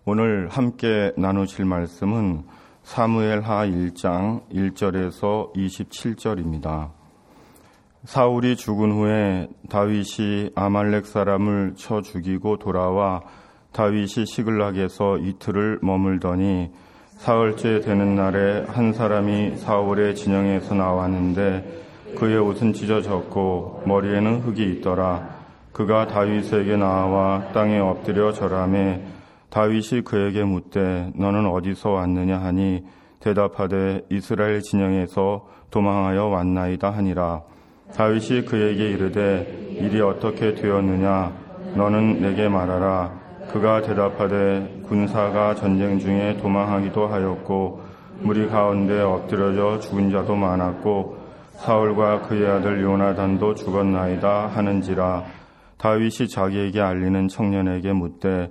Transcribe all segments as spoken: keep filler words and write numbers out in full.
오늘 함께 나누실 말씀은 사무엘하 일 장 일 절에서 이십칠 절입니다. 사울이 죽은 후에 다윗이 아말렉 사람을 쳐 죽이고 돌아와 다윗이 시글락에서 이틀을 머물더니 사흘째 되는 날에 한 사람이 사울의 진영에서 나왔는데 그의 옷은 찢어졌고 머리에는 흙이 있더라. 그가 다윗에게 나와 땅에 엎드려 절하매 다윗이 그에게 묻되 너는 어디서 왔느냐 하니 대답하되 이스라엘 진영에서 도망하여 왔나이다 하니라. 다윗이 그에게 이르되 일이 어떻게 되었느냐 너는 내게 말하라. 그가 대답하되 군사가 전쟁 중에 도망하기도 하였고 무리 가운데 엎드려져 죽은 자도 많았고 사울과 그의 아들 요나단도 죽었나이다 하는지라. 다윗이 자기에게 알리는 청년에게 묻되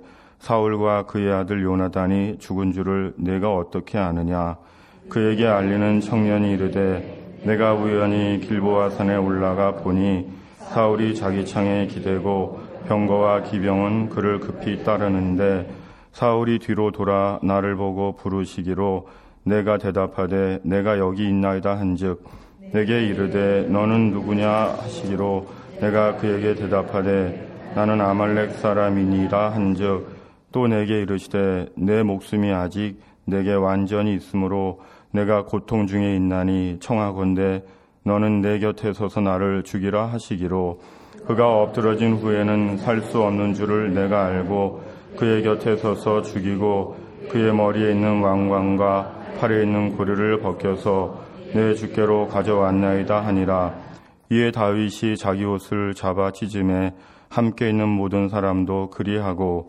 사울과 그의 아들 요나단이 죽은 줄을 내가 어떻게 아느냐. 그에게 알리는 청년이 이르되 내가 우연히 길보아 산에 올라가 보니 사울이 자기 창에 기대고 병거와 기병은 그를 급히 따르는데 사울이 뒤로 돌아 나를 보고 부르시기로 내가 대답하되 내가 여기 있나이다 한즉 내게 이르되 너는 누구냐 하시기로 내가 그에게 대답하되 나는 아말렉 사람이니라 한즉 또 내게 이르시되 내 목숨이 아직 내게 완전히 있으므로 내가 고통 중에 있나니 청하건대 너는 내 곁에 서서 나를 죽이라 하시기로 그가 엎드러진 후에는 살 수 없는 줄을 내가 알고 그의 곁에 서서 죽이고 그의 머리에 있는 왕관과 팔에 있는 고리를 벗겨서 내 주께로 가져왔나이다 하니라. 이에 다윗이 자기 옷을 잡아 찢음에 함께 있는 모든 사람도 그리하고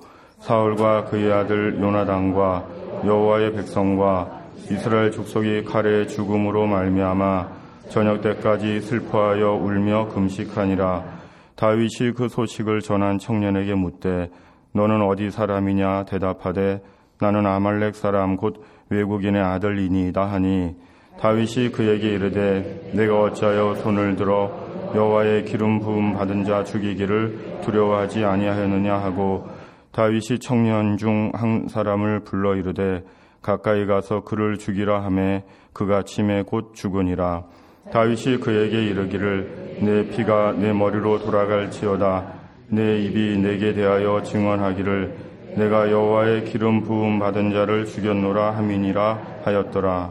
사울과 그의 아들 요나단과 여호와의 백성과 이스라엘 족속이 칼의 죽음으로 말미암아 저녁 때까지 슬퍼하여 울며 금식하니라. 다윗이 그 소식을 전한 청년에게 묻되 너는 어디 사람이냐 대답하되 나는 아말렉 사람 곧 외국인의 아들이니이다 하니 다윗이 그에게 이르되 내가 어찌하여 손을 들어 여호와의 기름 부음 받은 자 죽이기를 두려워하지 아니하였느냐 하고 다윗이 청년 중 한 사람을 불러 이르되 가까이 가서 그를 죽이라 하매 그가 침에 곧 죽으니라. 다윗이 그에게 이르기를 내 피가 내 머리로 돌아갈지어다. 내 입이 내게 대하여 증언하기를 내가 여호와의 기름 부음 받은 자를 죽였노라 함이니라 하였더라.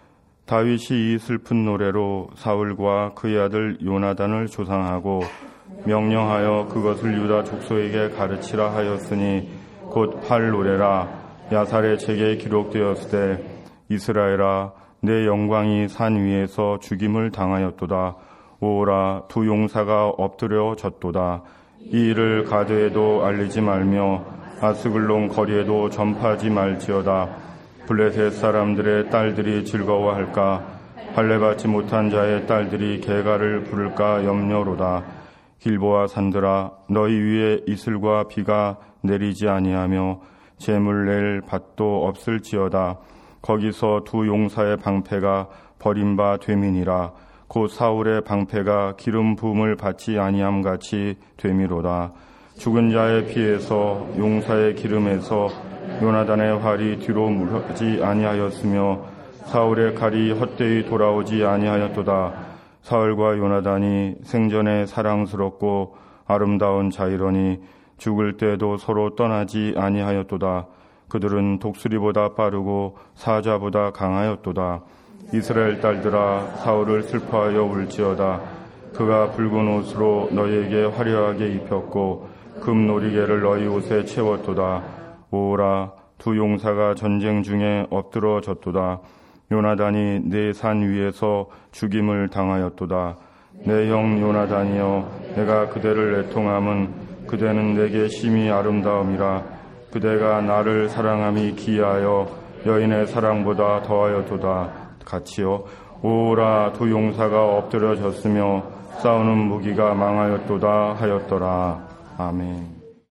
다윗이 이 슬픈 노래로 사울과 그의 아들 요나단을 조상하고 명령하여 그것을 유다 족속에게 가르치라 하였으니 곧 할 노래라. 야살의 책에 기록되었을 때 이스라엘아 내 영광이 산 위에서 죽임을 당하였도다. 오라 두 용사가 엎드려 졌도다. 이 일을 가드에도 알리지 말며 아스글론 거리에도 전파하지 말지어다. 블레셋 사람들의 딸들이 즐거워할까 할례받지 못한 자의 딸들이 개가를 부를까 염려로다. 길보아 산들아 너희 위에 이슬과 비가 내리지 아니하며 재물 낼 밭도 없을지어다. 거기서 두 용사의 방패가 버림바 되미니라. 곧 사울의 방패가 기름 부음을 받지 아니함같이 되미로다. 죽은 자의 피에서 용사의 기름에서 요나단의 활이 뒤로 물러지 아니하였으며 사울의 칼이 헛되이 돌아오지 아니하였도다. 사울과 요나단이 생전에 사랑스럽고 아름다운 자이러니 죽을 때도 서로 떠나지 아니하였도다. 그들은 독수리보다 빠르고 사자보다 강하였도다. 이스라엘 딸들아 사울을 슬퍼하여 울지어다. 그가 붉은 옷으로 너희에게 화려하게 입혔고 금놀이개를 너희 옷에 채웠도다. 오라 두 용사가 전쟁 중에 엎드러졌도다. 요나단이 내 산 위에서 죽임을 당하였도다. 내 형 요나단이여 내가 그대를 애통함은 그대는 내게 심히 아름다움이라. 그대가 나를 사랑함이 기이하여 여인의 사랑보다 더하였도다. 같이요 오라 두 용사가 엎드려졌으며 싸우는 무기가 망하였도다 하였더라. 아멘.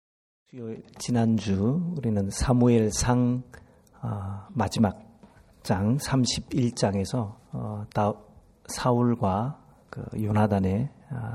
지난주 우리는 사무엘상 마지막 장 삼십일 장에서 사울과 그 요나단의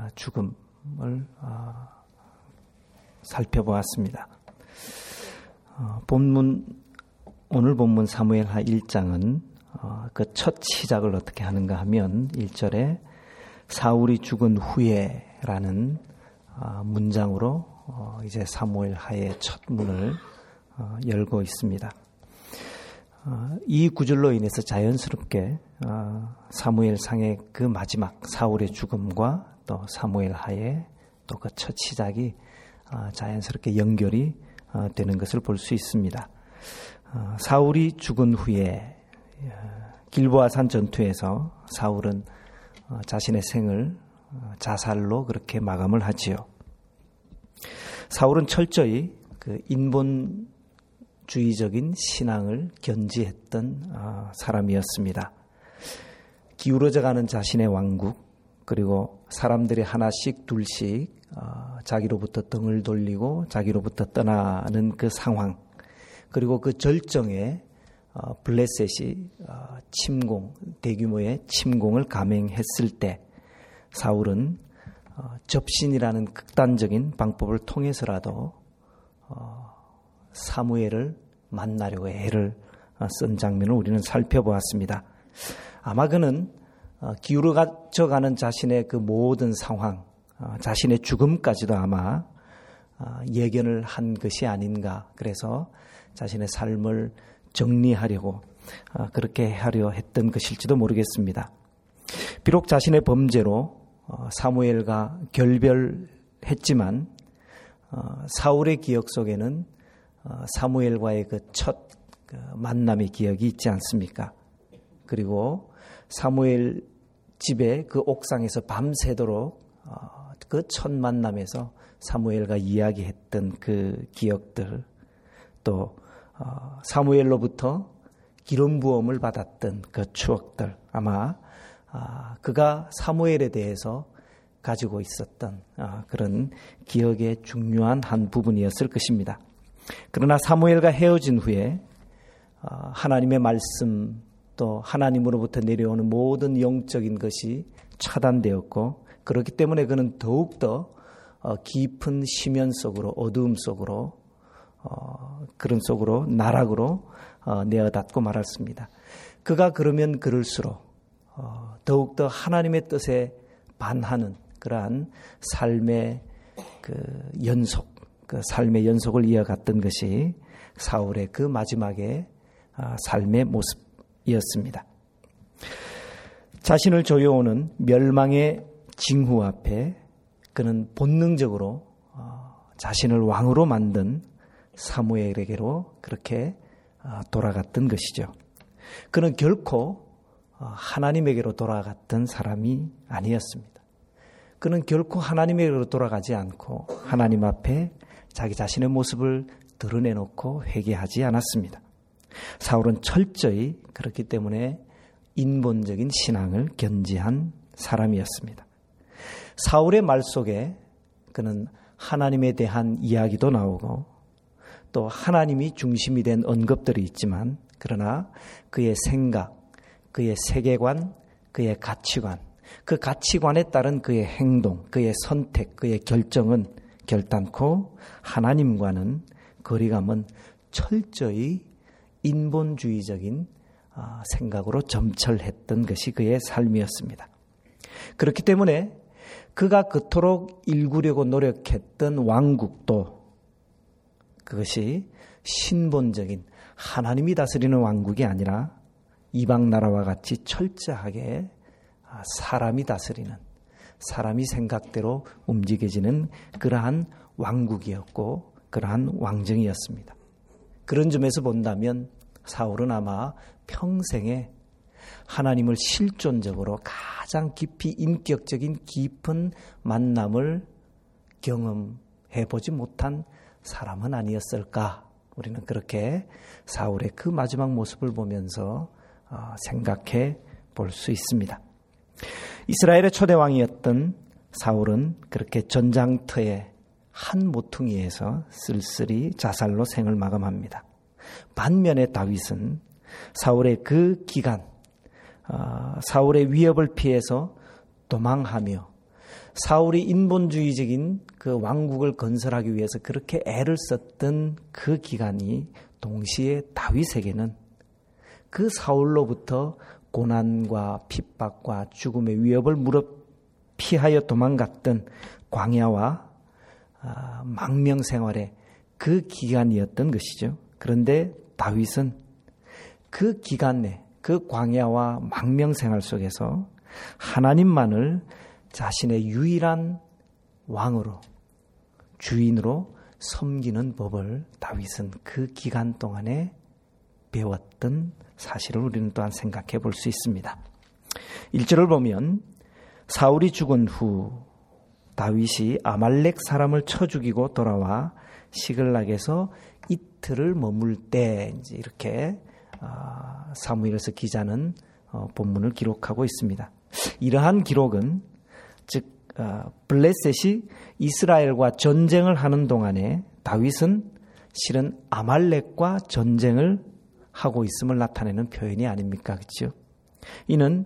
죽음을 살펴보았습니다. 어, 본문 오늘 본문 사무엘하 일 장은 어, 그 첫 시작을 어떻게 하는가 하면 일 절에 사울이 죽은 후에라는 어, 문장으로 어, 이제 사무엘하의 첫 문을 어, 열고 있습니다. 어, 이 구절로 인해서 자연스럽게 어, 사무엘상의 그 마지막 사울의 죽음과 또 사무엘하의 또 그 첫 시작이 어, 자연스럽게 연결이 어, 되는 것을 볼 수 있습니다. 어, 사울이 죽은 후에 어, 길보아산 전투에서 사울은 어, 자신의 생을 어, 자살로 그렇게 마감을 하지요. 사울은 철저히 그 인본주의적인 신앙을 견지했던 어, 사람이었습니다. 기울어져가는 자신의 왕국, 그리고 사람들이 하나씩 둘씩 어, 자기로부터 등을 돌리고 자기로부터 떠나는 그 상황, 그리고 그 절정에 어, 블레셋이 어, 침공, 대규모의 침공을 감행했을 때 사울은 어, 접신이라는 극단적인 방법을 통해서라도 어, 사무엘을 만나려고 애를 어, 쓴 장면을 우리는 살펴보았습니다. 아마 그는 어, 기울어져가는 자신의 그 모든 상황, 어, 자신의 죽음까지도 아마 어, 예견을 한 것이 아닌가. 그래서 자신의 삶을 정리하려고 어, 그렇게 하려 했던 것일지도 모르겠습니다. 비록 자신의 범죄로 어, 사무엘과 결별했지만 어, 사울의 기억 속에는 어, 사무엘과의 그 첫 그 만남의 기억이 있지 않습니까? 그리고 사무엘 집에 그 옥상에서 밤새도록 어, 그 첫 만남에서 사무엘과 이야기했던 그 기억들, 또 어, 사무엘로부터 기름 부음을 받았던 그 추억들, 아마 아, 그가 사무엘에 대해서 가지고 있었던 아, 그런 기억의 중요한 한 부분이었을 것입니다. 그러나 사무엘과 헤어진 후에 아, 하나님의 말씀, 또 하나님으로부터 내려오는 모든 영적인 것이 차단되었고, 그렇기 때문에 그는 더욱더 어, 깊은 심연 속으로, 어두움 속으로, 어, 그런 속으로, 나락으로 어, 내어닫고 말았습니다. 그가 그러면 그럴수록 어, 더욱더 하나님의 뜻에 반하는 그러한 삶의 그 연속, 그 삶의 연속을 이어갔던 것이 사울의 그 마지막의 어, 삶의 모습이었습니다. 자신을 조여오는 멸망의 징후 앞에 그는 본능적으로 어, 자신을 왕으로 만든 사무엘에게로 그렇게 어, 돌아갔던 것이죠. 그는 결코 어, 하나님에게로 돌아갔던 사람이 아니었습니다. 그는 결코 하나님에게로 돌아가지 않고 하나님 앞에 자기 자신의 모습을 드러내놓고 회개하지 않았습니다. 사울은 철저히 그렇기 때문에 인본적인 신앙을 견지한 사람이었습니다. 사울의 말 속에 그는 하나님에 대한 이야기도 나오고 또 하나님이 중심이 된 언급들이 있지만, 그러나 그의 생각, 그의 세계관, 그의 가치관, 그 가치관에 따른 그의 행동, 그의 선택, 그의 결정은 결단코 하나님과는 거리감은 철저히 인본주의적인 생각으로 점철했던 것이 그의 삶이었습니다. 그렇기 때문에 그가 그토록 일구려고 노력했던 왕국도 그것이 신본적인 하나님이 다스리는 왕국이 아니라 이방 나라와 같이 철저하게 사람이 다스리는, 사람이 생각대로 움직여지는 그러한 왕국이었고 그러한 왕정이었습니다. 그런 점에서 본다면 사울은 아마 평생에 하나님을 실존적으로 가장 깊이 인격적인 깊은 만남을 경험해 보지 못한 사람은 아니었을까. 우리는 그렇게 사울의 그 마지막 모습을 보면서 생각해 볼 수 있습니다. 이스라엘의 초대왕이었던 사울은 그렇게 전장터의 한 모퉁이에서 쓸쓸히 자살로 생을 마감합니다. 반면에 다윗은 사울의 그 기간, 어, 사울의 위협을 피해서 도망하며 사울이 인본주의적인 그 왕국을 건설하기 위해서 그렇게 애를 썼던 그 기간이 동시에 다윗에게는 그 사울로부터 고난과 핍박과 죽음의 위협을 무릅 피하여 도망갔던 광야와 아, 망명 생활의 그 기간이었던 것이죠. 그런데 다윗은 그 기간 내, 그 광야와 망명 생활 속에서 하나님만을 자신의 유일한 왕으로, 주인으로 섬기는 법을 다윗은 그 기간 동안에 배웠던 사실을 우리는 또한 생각해 볼 수 있습니다. 일 절을 보면 사울이 죽은 후 다윗이 아말렉 사람을 쳐 죽이고 돌아와 시글락에서 이틀을 머물 때 이제 이렇게 사무엘서 기자는 본문을 기록하고 있습니다. 이러한 기록은 즉 블레셋이 이스라엘과 전쟁을 하는 동안에 다윗은 실은 아말렉과 전쟁을 하고 있음을 나타내는 표현이 아닙니까? 그렇죠? 이는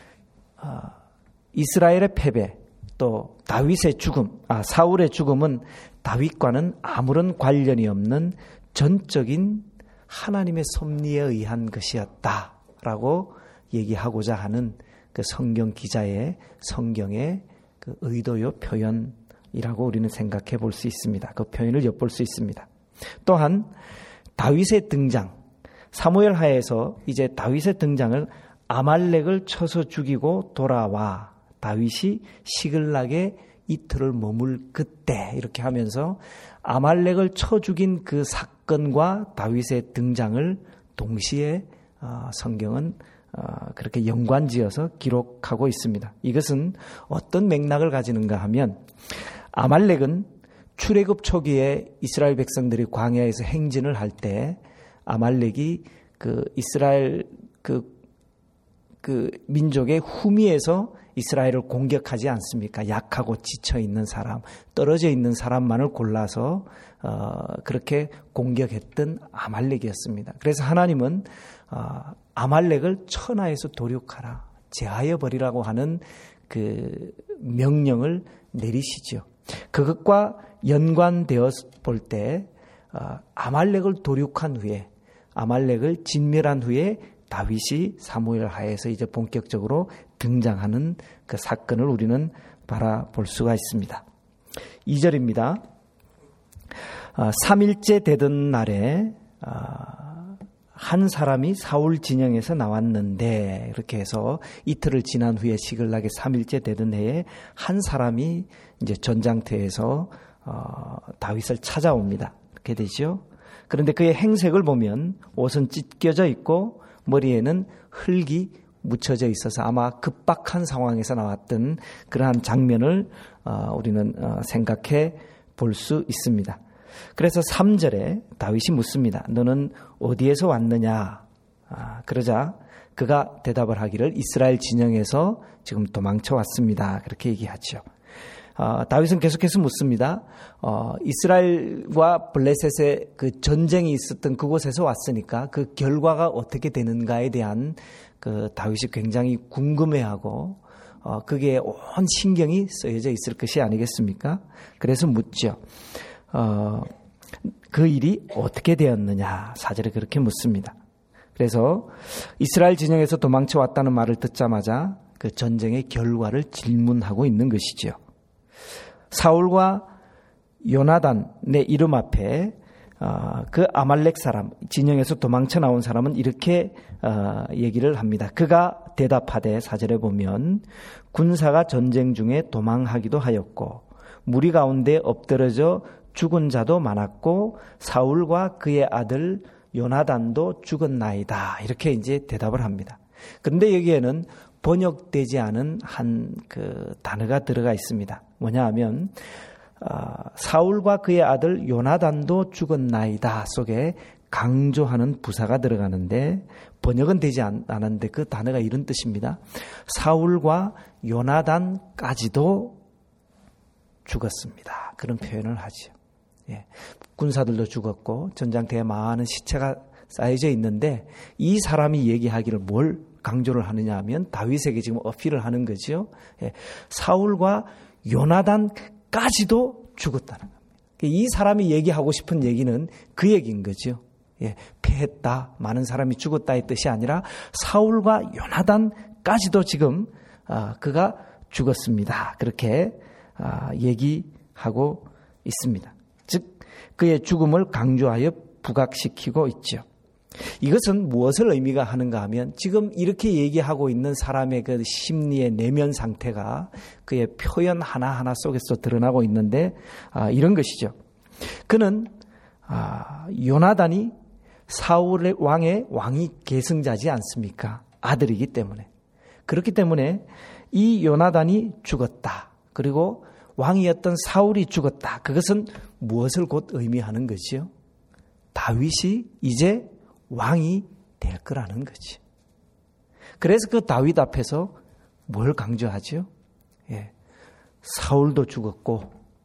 이스라엘의 패배 또 다윗의 죽음, 아 사울의 죽음은 다윗과는 아무런 관련이 없는 전적인 하나님의 섭리에 의한 것이었다라고 얘기하고자 하는 그 성경 기자의 성경의 그 의도요 표현이라고 우리는 생각해 볼 수 있습니다. 그 표현을 엿볼 수 있습니다. 또한 다윗의 등장, 사무엘 하에서 이제 다윗의 등장을 아말렉을 쳐서 죽이고 돌아와 다윗이 시글락에 이틀을 머물 그때 이렇게 하면서 아말렉을 쳐 죽인 그 사건과 다윗의 등장을 동시에 성경은 그렇게 연관지어서 기록하고 있습니다. 이것은 어떤 맥락을 가지는가 하면 아말렉은 출애굽 초기에 이스라엘 백성들이 광야에서 행진을 할 때 아말렉이 그 이스라엘 그, 그 민족의 후미에서 이스라엘을 공격하지 않습니까? 약하고 지쳐 있는 사람, 떨어져 있는 사람만을 골라서 어, 그렇게 공격했던 아말렉이었습니다. 그래서 하나님은 어, 아말렉을 천하에서 도륙하라, 제하여 버리라고 하는 그 명령을 내리시죠. 그것과 연관되어 볼 때 어, 아말렉을 도륙한 후에, 아말렉을 진멸한 후에 다윗이 사무엘 하에서 이제 본격적으로 등장하는 그 사건을 우리는 바라볼 수가 있습니다. 이 절입니다. 삼 일째 되던 날에 한 사람이 사울 진영에서 나왔는데, 이렇게 해서 이틀을 지난 후에 시글락에 삼 일째 되던 해에 한 사람이 이제 전장터에서 다윗을 찾아옵니다. 이렇게 되죠. 그런데 그의 행색을 보면 옷은 찢겨져 있고 머리에는 흙이 묻혀져 있어서 아마 급박한 상황에서 나왔던 그러한 장면을 우리는 생각해 볼 수 있습니다. 그래서 삼 절에 다윗이 묻습니다. 너는 어디에서 왔느냐? 그러자 그가 대답을 하기를 이스라엘 진영에서 지금 도망쳐 왔습니다. 그렇게 얘기하죠. 어, 다윗은 계속해서 묻습니다. 어, 이스라엘과 블레셋의 그 전쟁이 있었던 그곳에서 왔으니까 그 결과가 어떻게 되는가에 대한 그 다윗이 굉장히 궁금해하고 어, 그게 온 신경이 쓰여져 있을 것이 아니겠습니까? 그래서 묻죠. 어, 그 일이 어떻게 되었느냐? 사 절에 그렇게 묻습니다. 그래서 이스라엘 진영에서 도망쳐 왔다는 말을 듣자마자 그 전쟁의 결과를 질문하고 있는 것이죠. 사울과 요나단의 이름 앞에 어, 그 아말렉 사람, 진영에서 도망쳐 나온 사람은 이렇게 어, 얘기를 합니다. 그가 대답하되 사 절에 보면 군사가 전쟁 중에 도망하기도 하였고 무리 가운데 엎드러져 죽은 자도 많았고 사울과 그의 아들 요나단도 죽었나이다. 이렇게 이제 대답을 합니다. 그런데 여기에는 번역되지 않은 한 그 단어가 들어가 있습니다. 뭐냐 하면 어, 사울과 그의 아들 요나단도 죽었나이다 속에 강조하는 부사가 들어가는데 번역은 되지 않, 않았는데 그 단어가 이런 뜻입니다. 사울과 요나단까지도 죽었습니다. 그런 표현을 하죠. 예. 군사들도 죽었고 전장터에 많은 시체가 쌓여져 있는데 이 사람이 얘기하기를 뭘 강조를 하느냐 하면 다윗에게 지금 어필을 하는 거죠. 예. 사울과 요나단까지도 죽었다는 겁니다. 이 사람이 얘기하고 싶은 얘기는 그 얘기인 거죠. 예, 패했다, 많은 사람이 죽었다의 뜻이 아니라 사울과 요나단까지도 지금 아, 그가 죽었습니다. 그렇게 아, 얘기하고 있습니다. 즉 그의 죽음을 강조하여 부각시키고 있죠. 이것은 무엇을 의미가 하는가 하면 지금 이렇게 얘기하고 있는 사람의 그 심리의 내면 상태가 그의 표현 하나하나 속에서 드러나고 있는데 아, 이런 것이죠. 그는 아, 요나단이 사울의 왕의 왕이 계승자지 않습니까? 아들이기 때문에. 그렇기 때문에 이 요나단이 죽었다. 그리고 왕이었던 사울이 죽었다. 그것은 무엇을 곧 의미하는 거지요? 다윗이 이제 왕이 될 거라는 거지. 그래서 그 다윗 앞에서 뭘 강조하죠? 예, 사울도 죽었고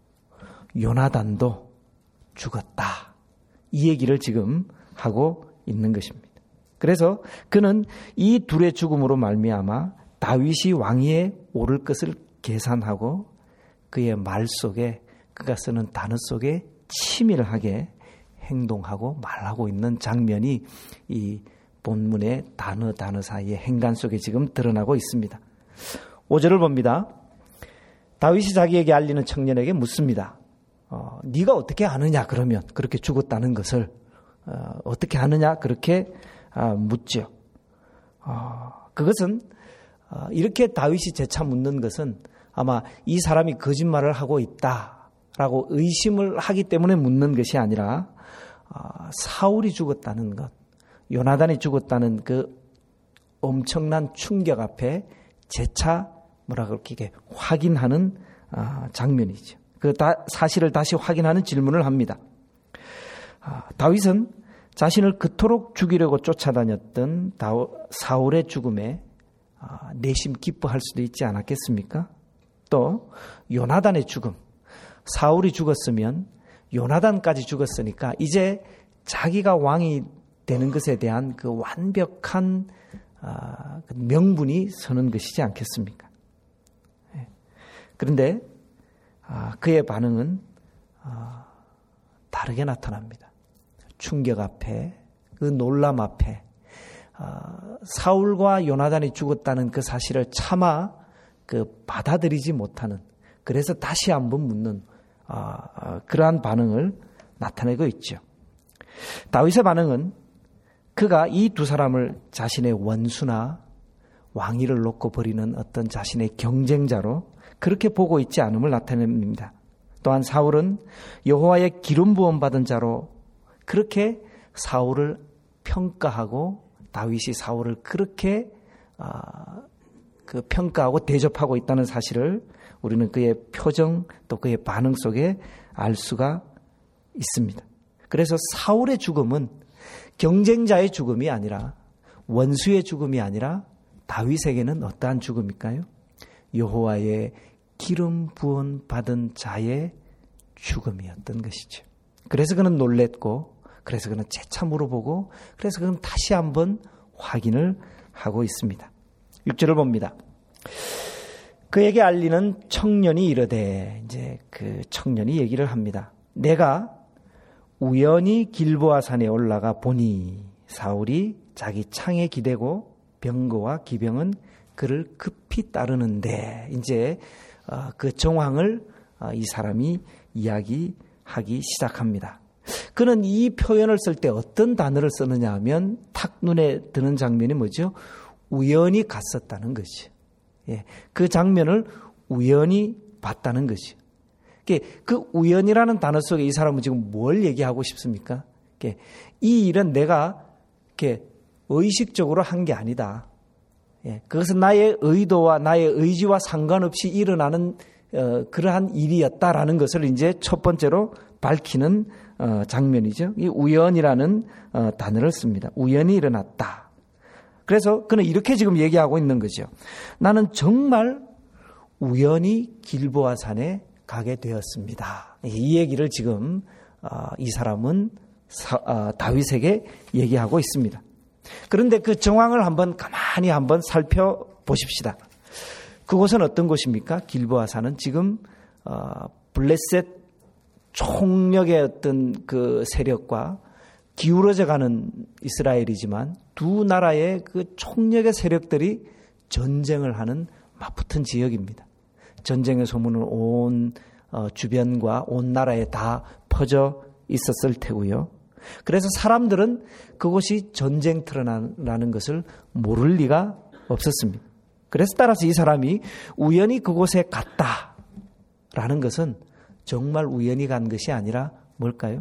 요나단도 죽었다. 이 얘기를 지금 하고 있는 것입니다. 그래서 그는 이 둘의 죽음으로 말미암아 다윗이 왕위에 오를 것을 계산하고 그의 말 속에, 그가 쓰는 단어 속에 치밀하게 행동하고 말하고 있는 장면이 이 본문의 단어 단어 사이의 행간 속에 지금 드러나고 있습니다. 오 절을 봅니다. 다윗이 자기에게 알리는 청년에게 묻습니다. 어, 네가 어떻게 아느냐 그러면 그렇게 죽었다는 것을 어, 어떻게 아느냐 그렇게 아, 묻죠. 어, 그것은 어, 이렇게 다윗이 재차 묻는 것은 아마 이 사람이 거짓말을 하고 있다라고 의심을 하기 때문에 묻는 것이 아니라 어, 사울이 죽었다는 것, 요나단이 죽었다는 그 엄청난 충격 앞에 재차 뭐라 그렇게 확인하는 어, 장면이죠. 그 다, 사실을 다시 확인하는 질문을 합니다. 아, 다윗은 자신을 그토록 죽이려고 쫓아다녔던 다우, 사울의 죽음에 아, 내심 기뻐할 수도 있지 않았겠습니까? 또 요나단의 죽음, 사울이 죽었으면 요나단까지 죽었으니까 이제 자기가 왕이 되는 것에 대한 그 완벽한 아, 그 명분이 서는 것이지 않겠습니까? 네. 그런데 아, 그의 반응은 아, 다르게 나타납니다. 충격 앞에, 그 놀람 앞에 아, 사울과 요나단이 죽었다는 그 사실을 차마 그 받아들이지 못하는, 그래서 다시 한번 묻는 아, 아, 그러한 반응을 나타내고 있죠. 다윗의 반응은 그가 이 두 사람을 자신의 원수나 왕위를 놓고 버리는 어떤 자신의 경쟁자로 그렇게 보고 있지 않음을 나타냅니다. 또한 사울은 여호와의 기름 부음 받은 자로 그렇게 사울을 평가하고 다윗이 사울을 그렇게 아, 그 평가하고 대접하고 있다는 사실을 우리는 그의 표정 또 그의 반응 속에 알 수가 있습니다. 그래서 사울의 죽음은 경쟁자의 죽음이 아니라 원수의 죽음이 아니라 다윗에게는 어떠한 죽음일까요? 여호와의 기름 부음 받은 자의 죽음이었던 것이죠. 그래서 그는 놀랬고, 그래서 그는 재차 물어보고, 그래서 그는 다시 한번 확인을 하고 있습니다. 육 절을 봅니다. 그에게 알리는 청년이 이르되, 이제 그 청년이 얘기를 합니다. 내가 우연히 길보아 산에 올라가 보니 사울이 자기 창에 기대고 병거와 기병은 그를 급히 따르는데, 이제 그 정황을 이 사람이 이야기하기 시작합니다. 그는 이 표현을 쓸 때 어떤 단어를 쓰느냐 하면 탁 눈에 드는 장면이 뭐죠? 우연히 갔었다는 거지. 예, 그 장면을 우연히 봤다는 거지. 그 우연이라는 단어 속에 이 사람은 지금 뭘 얘기하고 싶습니까? 이 일은 내가 의식적으로 한 게 아니다. 예, 그것은 나의 의도와 나의 의지와 상관없이 일어나는 어, 그러한 일이었다라는 것을 이제 첫 번째로 밝히는 어, 장면이죠. 이 우연이라는 어, 단어를 씁니다. 우연히 일어났다. 그래서 그는 이렇게 지금 얘기하고 있는 거죠. 나는 정말 우연히 길보아 산에 가게 되었습니다. 이 얘기를 지금 어, 이 사람은 사, 어, 다윗에게 얘기하고 있습니다. 그런데 그 정황을 한번 가만히 한번 살펴보십시다. 그곳은 어떤 곳입니까? 길보아산은 지금 어, 블레셋 총력의 어떤 그 세력과 기울어져 가는 이스라엘이지만 두 나라의 그 총력의 세력들이 전쟁을 하는 맞붙은 지역입니다. 전쟁의 소문은 온 어, 주변과 온 나라에 다 퍼져 있었을 테고요. 그래서 사람들은 그곳이 전쟁터라는 것을 모를 리가 없었습니다. 그래서 따라서 이 사람이 우연히 그곳에 갔다라는 것은 정말 우연히 간 것이 아니라 뭘까요?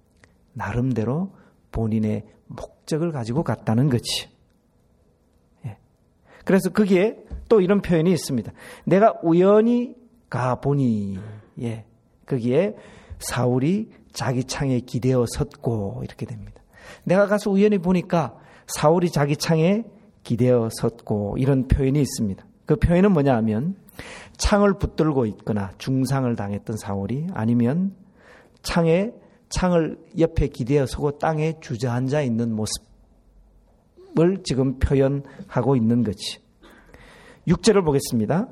나름대로 본인의 목적을 가지고 갔다는 거지. 예. 그래서 거기에 또 이런 표현이 있습니다. 내가 우연히 가보니, 예. 거기에 사울이 자기 창에 기대어 섰고 이렇게 됩니다. 내가 가서 우연히 보니까 사울이 자기 창에 기대어 섰고 이런 표현이 있습니다. 그 표현은 뭐냐 하면 창을 붙들고 있거나 중상을 당했던 사울이 아니면 창에 창을 옆에 기대어 서고 땅에 주저앉아 있는 모습을 지금 표현하고 있는 거지. 육 절을 보겠습니다.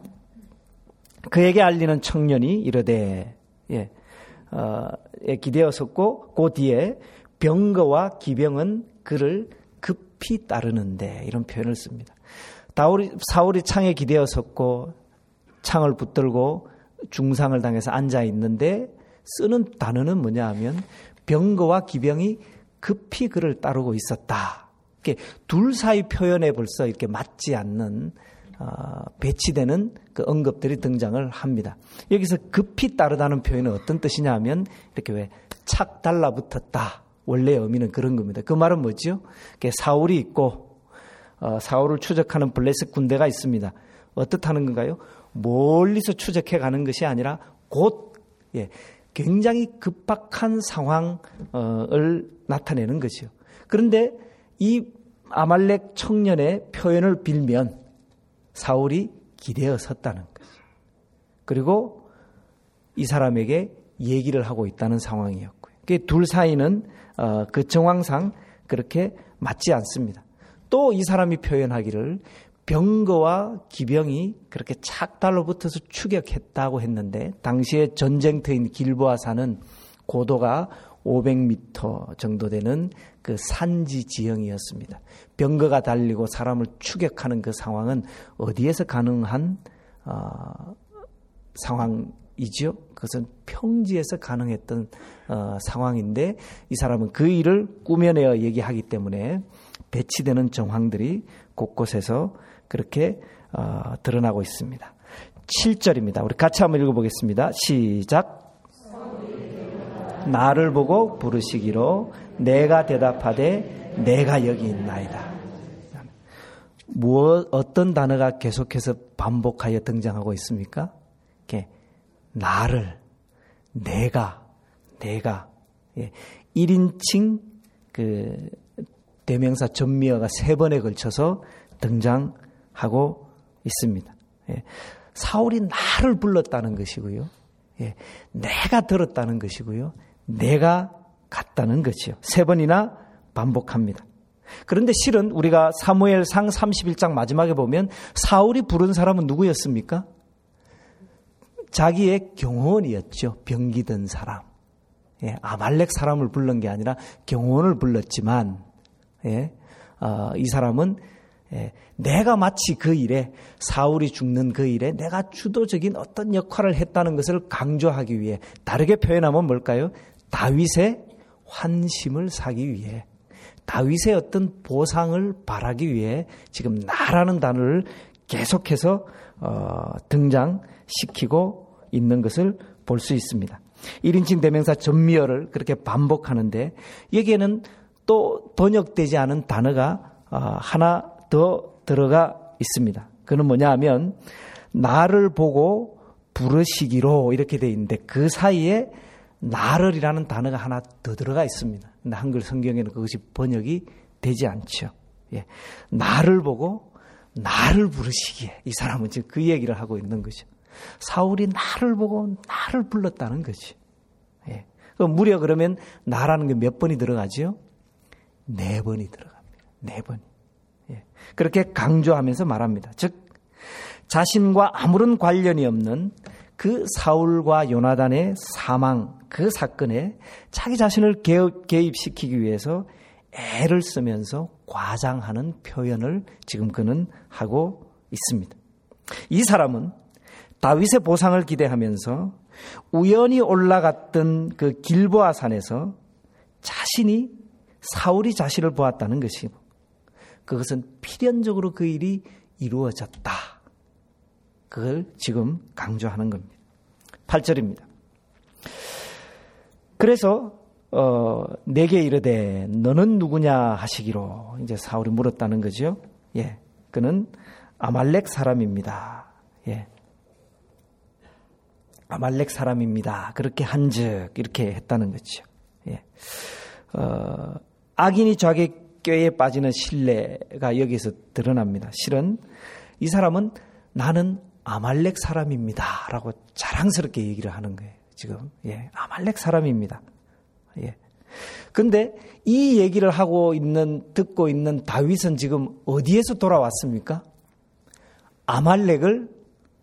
그에게 알리는 청년이 이르되 예, 어, 기대어 섰고 그 뒤에 병거와 기병은 그를 급히 따르는데 이런 표현을 씁니다. 다울이, 사울이 창에 기대어 섰고 창을 붙들고 중상을 당해서 앉아 있는데 쓰는 단어는 뭐냐 하면 병거와 기병이 급히 그를 따르고 있었다. 이렇게 둘 사이 표현에 벌써 이렇게 맞지 않는 어, 배치되는 그 언급들이 등장을 합니다. 여기서 급히 따르다는 표현은 어떤 뜻이냐 하면 이렇게 왜 착 달라붙었다. 원래 의미는 그런 겁니다. 그 말은 뭐죠? 사울이 있고 어, 사울을 추적하는 블레셋 군대가 있습니다. 어떻다는 건가요? 멀리서 추적해 가는 것이 아니라 곧 예, 굉장히 급박한 상황을 나타내는 것이요. 그런데 이 아말렉 청년의 표현을 빌면 사울이 기대어 섰다는 거죠. 그리고 이 사람에게 얘기를 하고 있다는 상황이었고요. 둘 사이는 그 정황상 그렇게 맞지 않습니다. 또 이 사람이 표현하기를 병거와 기병이 그렇게 착 달라붙어서 추격했다고 했는데 당시에 전쟁터인 길보아산은 고도가 오백 미터 정도 되는 그 산지 지형이었습니다. 병거가 달리고 사람을 추격하는 그 상황은 어디에서 가능한 어, 상황이죠? 그것은 평지에서 가능했던 어, 상황인데 이 사람은 그 일을 꾸며내어 얘기하기 때문에 배치되는 정황들이 곳곳에서 그렇게 어, 드러나고 있습니다. 칠 절입니다. 우리 같이 한번 읽어보겠습니다. 시작. 나를 보고 부르시기로 내가 대답하되 내가 여기 있나이다. 무엇 어떤 단어가 계속해서 반복하여 등장하고 있습니까? 이렇게 나를, 내가, 내가 예, 일 인칭 그 대명사 전미어가 세 번에 걸쳐서 등장하고 있습니다. 예, 사울이 나를 불렀다는 것이고요. 예, 내가 들었다는 것이고요. 내가 갔다는 것이요. 세 번이나 반복합니다. 그런데 실은 우리가 사무엘상 삼십일 장 마지막에 보면 사울이 부른 사람은 누구였습니까? 자기의 경호원이었죠. 병기던 사람. 예, 아말렉 사람을 불른 게 아니라 경호원을 불렀지만 예, 어, 이 사람은 예, 내가 마치 그 일에 사울이 죽는 그 일에 내가 주도적인 어떤 역할을 했다는 것을 강조하기 위해 다르게 표현하면 뭘까요? 다윗의 환심을 사기 위해 다윗의 어떤 보상을 바라기 위해 지금 나라는 단어를 계속해서 어, 등장시키고 있는 것을 볼 수 있습니다. 일 인칭 대명사 전미어를 그렇게 반복하는데 여기에는 또 번역되지 않은 단어가 어, 하나 더 들어가 있습니다. 그는 뭐냐 하면 나를 보고 부르시기로 이렇게 돼 있는데 그 사이에 나를이라는 단어가 하나 더 들어가 있습니다. 근데 한글 성경에는 그것이 번역이 되지 않죠. 예. 나를 보고 나를 부르시기에 이 사람은 지금 그 얘기를 하고 있는 거죠. 사울이 나를 보고 나를 불렀다는 거지. 예. 무려 그러면 나라는 게 몇 번이 들어가죠? 네 번이 들어갑니다. 네 번이. 예. 그렇게 강조하면서 말합니다. 즉 자신과 아무런 관련이 없는 그 사울과 요나단의 사망, 그 사건에 자기 자신을 개입시키기 위해서 애를 쓰면서 과장하는 표현을 지금 그는 하고 있습니다. 이 사람은 다윗의 보상을 기대하면서 우연히 올라갔던 그 길보아 산에서 자신이 사울이 자신을 보았다는 것이고, 그것은 필연적으로 그 일이 이루어졌다. 그걸 지금 강조하는 겁니다. 팔 절입니다. 그래서 어, 내게 이르되 너는 누구냐 하시기로 이제 사울이 물었다는 거죠. 예, 그는 아말렉 사람입니다. 예, 아말렉 사람입니다. 그렇게 한즉 이렇게 했다는 거죠. 예, 어, 악인이 자기 꾀에 빠지는 신뢰가 여기서 드러납니다. 실은 이 사람은 나는 아말렉 사람입니다. 라고 자랑스럽게 얘기를 하는 거예요. 지금. 예, 아말렉 사람입니다. 예. 근데 이 얘기를 하고 있는, 듣고 있는 다윗은 지금 어디에서 돌아왔습니까? 아말렉을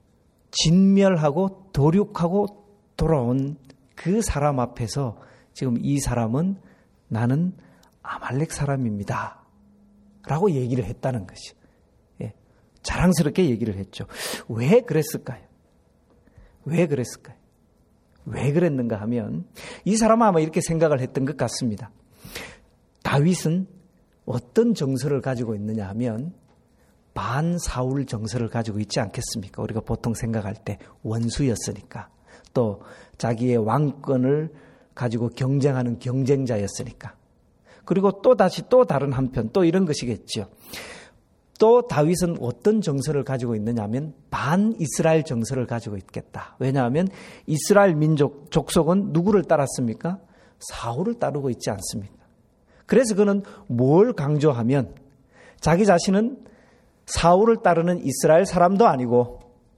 진멸하고 도륙하고 돌아온 그 사람 앞에서 지금 이 사람은 나는 아말렉 사람입니다. 라고 얘기를 했다는 것이. 예. 자랑스럽게 얘기를 했죠. 왜 그랬을까요? 왜 그랬을까요? 왜 그랬는가 하면 이 사람은 아마 이렇게 생각을 했던 것 같습니다. 다윗은 어떤 정서를 가지고 있느냐 하면 반사울 정서를 가지고 있지 않겠습니까? 우리가 보통 생각할 때 원수였으니까, 또 자기의 왕권을 가지고 경쟁하는 경쟁자였으니까, 그리고 또 다시 또 다른 한편 또 이런 것이겠죠. 또 다윗은 어떤 정서를 가지고 있느냐 하면 반이스라엘 정서를 가지고 있겠다. 왜냐하면 이스라엘 민족 족속은 누구를 따랐습니까? 사울을 따르고 있지 않습니까? 그래서 그는 뭘 강조하면 자기 자신은 사울을 따르는 이스라엘 사람도 아니고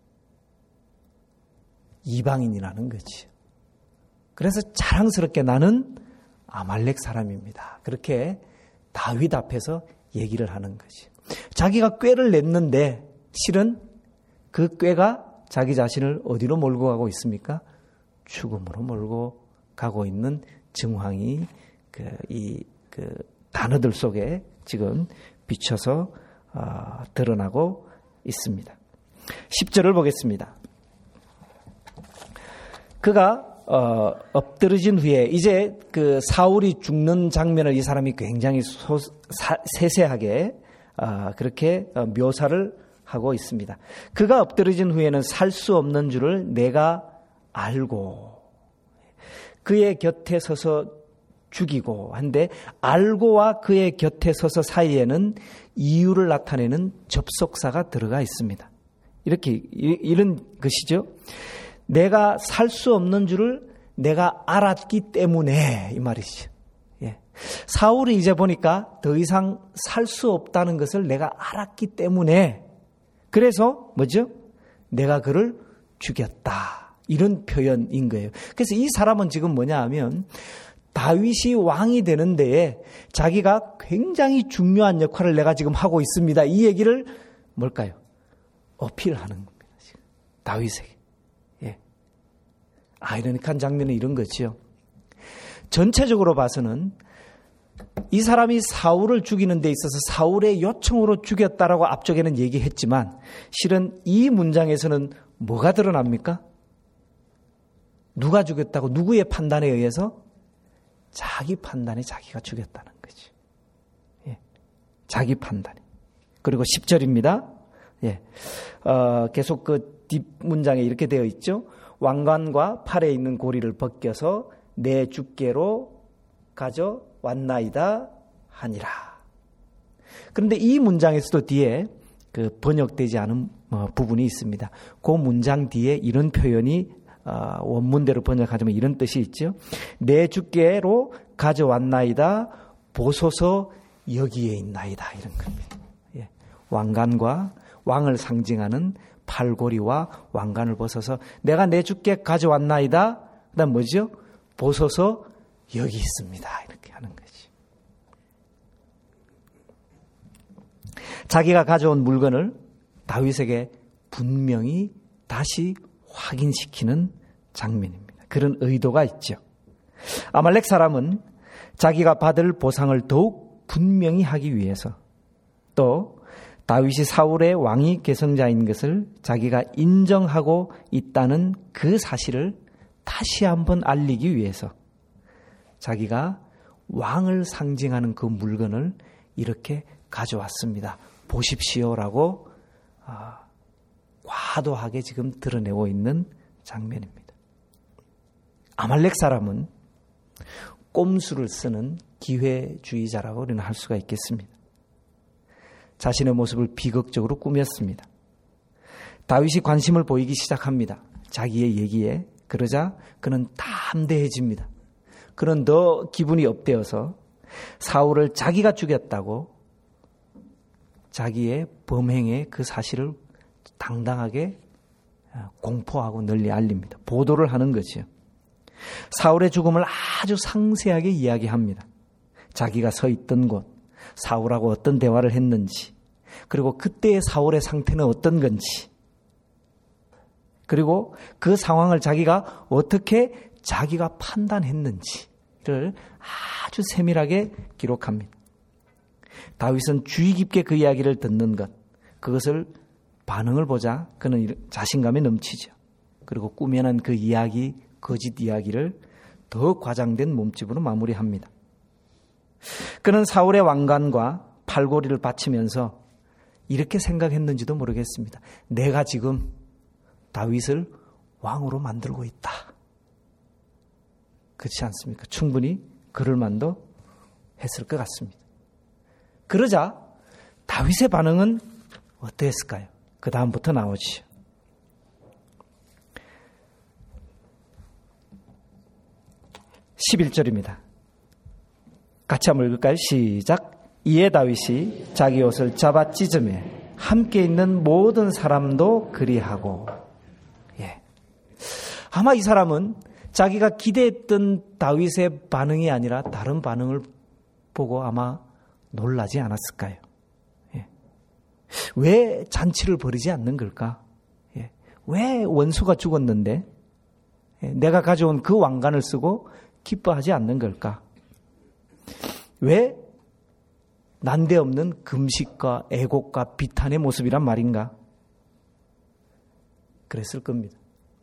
이방인이라는 거지. 그래서 자랑스럽게 나는 아말렉 사람입니다. 그렇게 다윗 앞에서 얘기를 하는 거지. 자기가 꾀를 냈는데 실은 그 꾀가 자기 자신을 어디로 몰고 가고 있습니까? 죽음으로 몰고 가고 있는 정황이 그, 이, 그 단어들 속에 지금 비춰서 어, 드러나고 있습니다. 십 절을 보겠습니다. 그가 어, 엎드러진 후에 이제 그 사울이 죽는 장면을 이 사람이 굉장히 소, 사, 세세하게 어, 그렇게 어, 묘사를 하고 있습니다. 그가 엎드러진 후에는 살 수 없는 줄을 내가 알고 그의 곁에 서서 죽이고 한데, 알고와 그의 곁에 서서 사이에는 이유를 나타내는 접속사가 들어가 있습니다. 이렇게 이런 것이죠. 내가 살 수 없는 줄을 내가 알았기 때문에, 이 말이죠. 예. 사울이 이제 보니까 더 이상 살 수 없다는 것을 내가 알았기 때문에, 그래서 뭐죠? 내가 그를 죽였다. 이런 표현인 거예요. 그래서 이 사람은 지금 뭐냐 하면 다윗이 왕이 되는 데에 자기가 굉장히 중요한 역할을 내가 지금 하고 있습니다. 이 얘기를 뭘까요? 어필하는 겁니다. 지금. 다윗에게. 예. 아이러니한 장면은 이런 거지요. 전체적으로 봐서는 이 사람이 사울을 죽이는 데 있어서 사울의 요청으로 죽였다라고 앞쪽에는 얘기했지만, 실은 이 문장에서는 뭐가 드러납니까? 누가 죽였다고, 누구의 판단에 의해서? 자기 판단에 자기가 죽였다는 거지. 예. 자기 판단에. 그리고 십 절입니다. 예. 어, 계속 그 뒷문장에 이렇게 되어 있죠. 왕관과 팔에 있는 고리를 벗겨서 내 주께로 가져왔나이다 하니라. 그런데 이 문장에서도 뒤에 그 번역되지 않은 어, 부분이 있습니다. 그 문장 뒤에 이런 표현이 어, 원문대로 번역하자면 이런 뜻이 있죠. 내 주께로 가져왔나이다 보소서 여기에 있나이다, 이런 겁니다. 예. 왕관과 왕을 상징하는 팔고리와 왕관을 벗어서 내가 내 주께 가져왔나이다. 그다음 뭐죠? 보소서 여기 있습니다. 이렇게 하는 거지. 자기가 가져온 물건을 다윗에게 분명히 다시 확인시키는 장면입니다. 그런 의도가 있죠. 아말렉 사람은 자기가 받을 보상을 더욱 분명히 하기 위해서, 또 다윗이 사울의 왕위 계승자인 것을 자기가 인정하고 있다는 그 사실을 다시 한번 알리기 위해서 자기가 왕을 상징하는 그 물건을 이렇게 가져왔습니다. 보십시오라고 아, 과도하게 지금 드러내고 있는 장면입니다. 아말렉 사람은 꼼수를 쓰는 기회주의자라고 우리는 할 수가 있겠습니다. 자신의 모습을 비극적으로 꾸몄습니다. 다윗이 관심을 보이기 시작합니다. 자기의 얘기에. 그러자 그는 담대해집니다. 그는 더 기분이 업되어서 사울을 자기가 죽였다고 자기의 범행의 그 사실을 당당하게 공포하고 널리 알립니다. 보도를 하는 거죠. 사울의 죽음을 아주 상세하게 이야기합니다. 자기가 서 있던 곳, 사울하고 어떤 대화를 했는지, 그리고 그때의 사울의 상태는 어떤 건지, 그리고 그 상황을 자기가 어떻게 자기가 판단했는지를 아주 세밀하게 기록합니다. 다윗은 주의 깊게 그 이야기를 듣는 것, 그것을 반응을 보자 그는 자신감에 넘치죠. 그리고 꾸며낸 그 이야기, 거짓 이야기를 더 과장된 몸집으로 마무리합니다. 그는 사울의 왕관과 팔고리를 바치면서 이렇게 생각했는지도 모르겠습니다. 내가 지금 다윗을 왕으로 만들고 있다. 그렇지 않습니까? 충분히 그럴 만도 했을 것 같습니다. 그러자 다윗의 반응은 어떠했을까요? 그 다음부터 나오지요. 십일 절입니다. 같이 한번 읽을까요? 시작. 이에 다윗이 자기 옷을 잡아 찢으매 함께 있는 모든 사람도 그리하고. 예. 아마 이 사람은 자기가 기대했던 다윗의 반응이 아니라 다른 반응을 보고 아마 놀라지 않았을까요? 예. 왜 잔치를 벌이지 않는 걸까? 예. 왜 원수가 죽었는데 예. 내가 가져온 그 왕관을 쓰고 기뻐하지 않는 걸까? 왜 난데없는 금식과 애곡과 비탄의 모습이란 말인가? 그랬을 겁니다.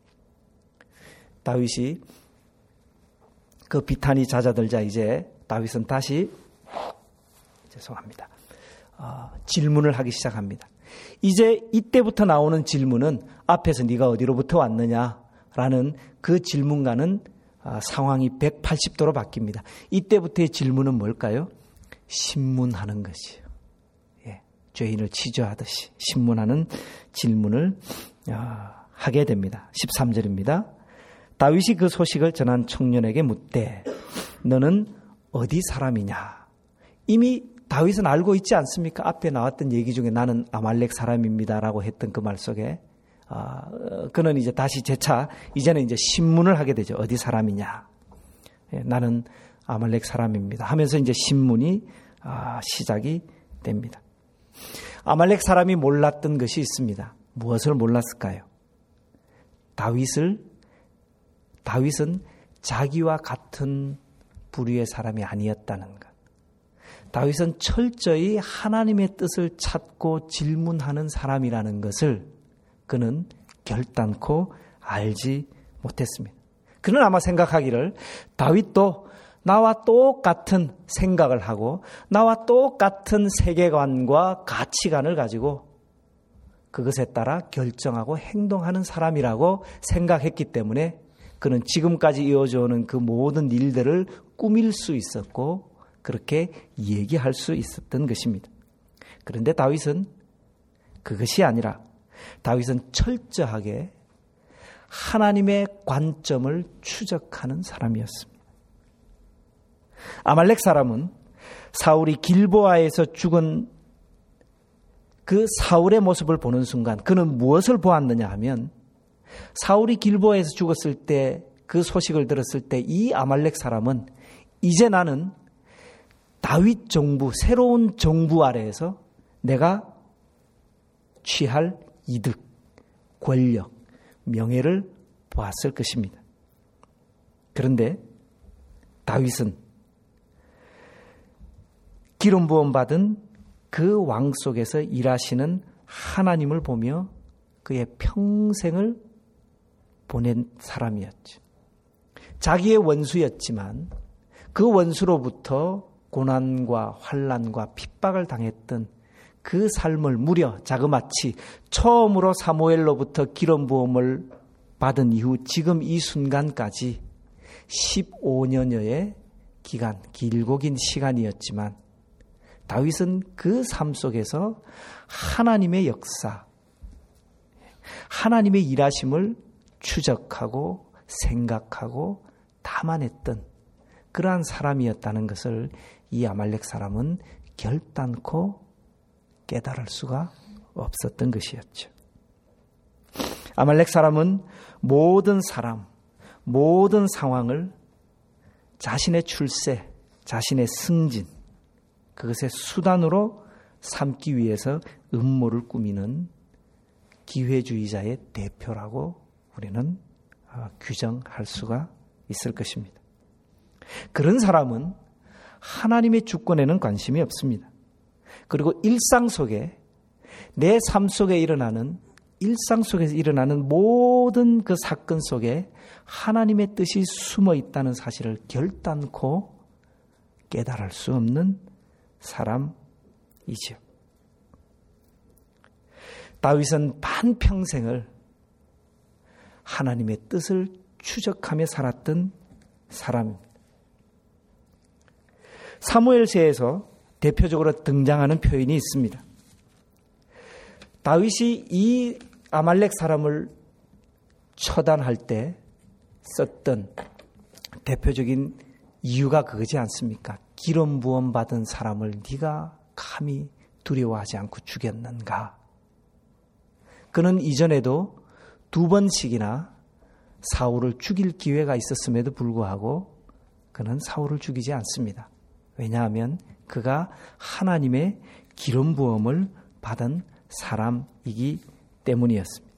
다윗이 그 비탄이 잦아들자 이제 다윗은 다시 죄송합니다. 어, 질문을 하기 시작합니다. 이제 이때부터 나오는 질문은 앞에서 네가 어디로부터 왔느냐라는 그 질문과는 어, 상황이 백팔십 도로 바뀝니다. 이때부터의 질문은 뭘까요? 신문하는 것이에요. 예, 죄인을 치조하듯이 신문하는 질문을 어, 하게 됩니다. 십삼 절입니다. 다윗이 그 소식을 전한 청년에게 묻되 너는 어디 사람이냐? 이미 다윗은 알고 있지 않습니까? 앞에 나왔던 얘기 중에 나는 아말렉 사람입니다라고 했던 그 말 속에 아, 그는 이제 다시 재차 이제는 이제 신문을 하게 되죠. 어디 사람이냐? 예, 나는 아말렉 사람입니다. 하면서 이제 신문이 아, 시작이 됩니다. 아말렉 사람이 몰랐던 것이 있습니다. 무엇을 몰랐을까요? 다윗을 다윗은 자기와 같은 부류의 사람이 아니었다는 것. 다윗은 철저히 하나님의 뜻을 찾고 질문하는 사람이라는 것을 그는 결단코 알지 못했습니다. 그는 아마 생각하기를 다윗도 나와 똑같은 생각을 하고 나와 똑같은 세계관과 가치관을 가지고 그것에 따라 결정하고 행동하는 사람이라고 생각했기 때문에 그는 지금까지 이어져 오는 그 모든 일들을 꾸밀 수 있었고 그렇게 얘기할 수 있었던 것입니다. 그런데 다윗은 그것이 아니라 다윗은 철저하게 하나님의 관점을 추적하는 사람이었습니다. 아말렉 사람은 사울이 길보아에서 죽은 그 사울의 모습을 보는 순간 그는 무엇을 보았느냐 하면 사울이 길보아에서 죽었을 때 그 소식을 들었을 때 이 아말렉 사람은 이제 나는 다윗 정부, 새로운 정부 아래에서 내가 취할 이득, 권력, 명예를 보았을 것입니다. 그런데 다윗은 기름 부음 받은 그 왕 속에서 일하시는 하나님을 보며 그의 평생을 보낸 사람이었죠. 자기의 원수였지만 그 원수로부터 고난과 환난과 핍박을 당했던 그 삶을 무려 자그마치 처음으로 사무엘로부터 기름 부음을 받은 이후 지금 이 순간까지 십오 년여의 기간, 길고 긴 시간이었지만 다윗은 그 삶 속에서 하나님의 역사, 하나님의 일하심을 추적하고 생각하고 담아냈던 그러한 사람이었다는 것을 이 아말렉 사람은 결단코 깨달을 수가 없었던 것이었죠. 아말렉 사람은 모든 사람, 모든 상황을 자신의 출세, 자신의 승진, 그것의 수단으로 삼기 위해서 음모를 꾸미는 기회주의자의 대표라고 우리는 규정할 수가 있을 것입니다. 그런 사람은 하나님의 주권에는 관심이 없습니다. 그리고 일상 속에 내 삶 속에 일어나는 일상 속에서 일어나는 모든 그 사건 속에 하나님의 뜻이 숨어 있다는 사실을 결단코 깨달을 수 없는 사람이죠. 다윗은 반평생을 하나님의 뜻을 추적하며 살았던 사람입니다. 사무엘서에서 대표적으로 등장하는 표현이 있습니다. 다윗이 이 아말렉 사람을 처단할 때 썼던 대표적인 이유가 그거지 않습니까? 기름 부음 받은 사람을 네가 감히 두려워하지 않고 죽였는가? 그는 이전에도 두 번씩이나 사울을 죽일 기회가 있었음에도 불구하고 그는 사울을 죽이지 않습니다. 왜냐하면 그가 하나님의 기름 부음을 받은 사람이기 때문이었습니다.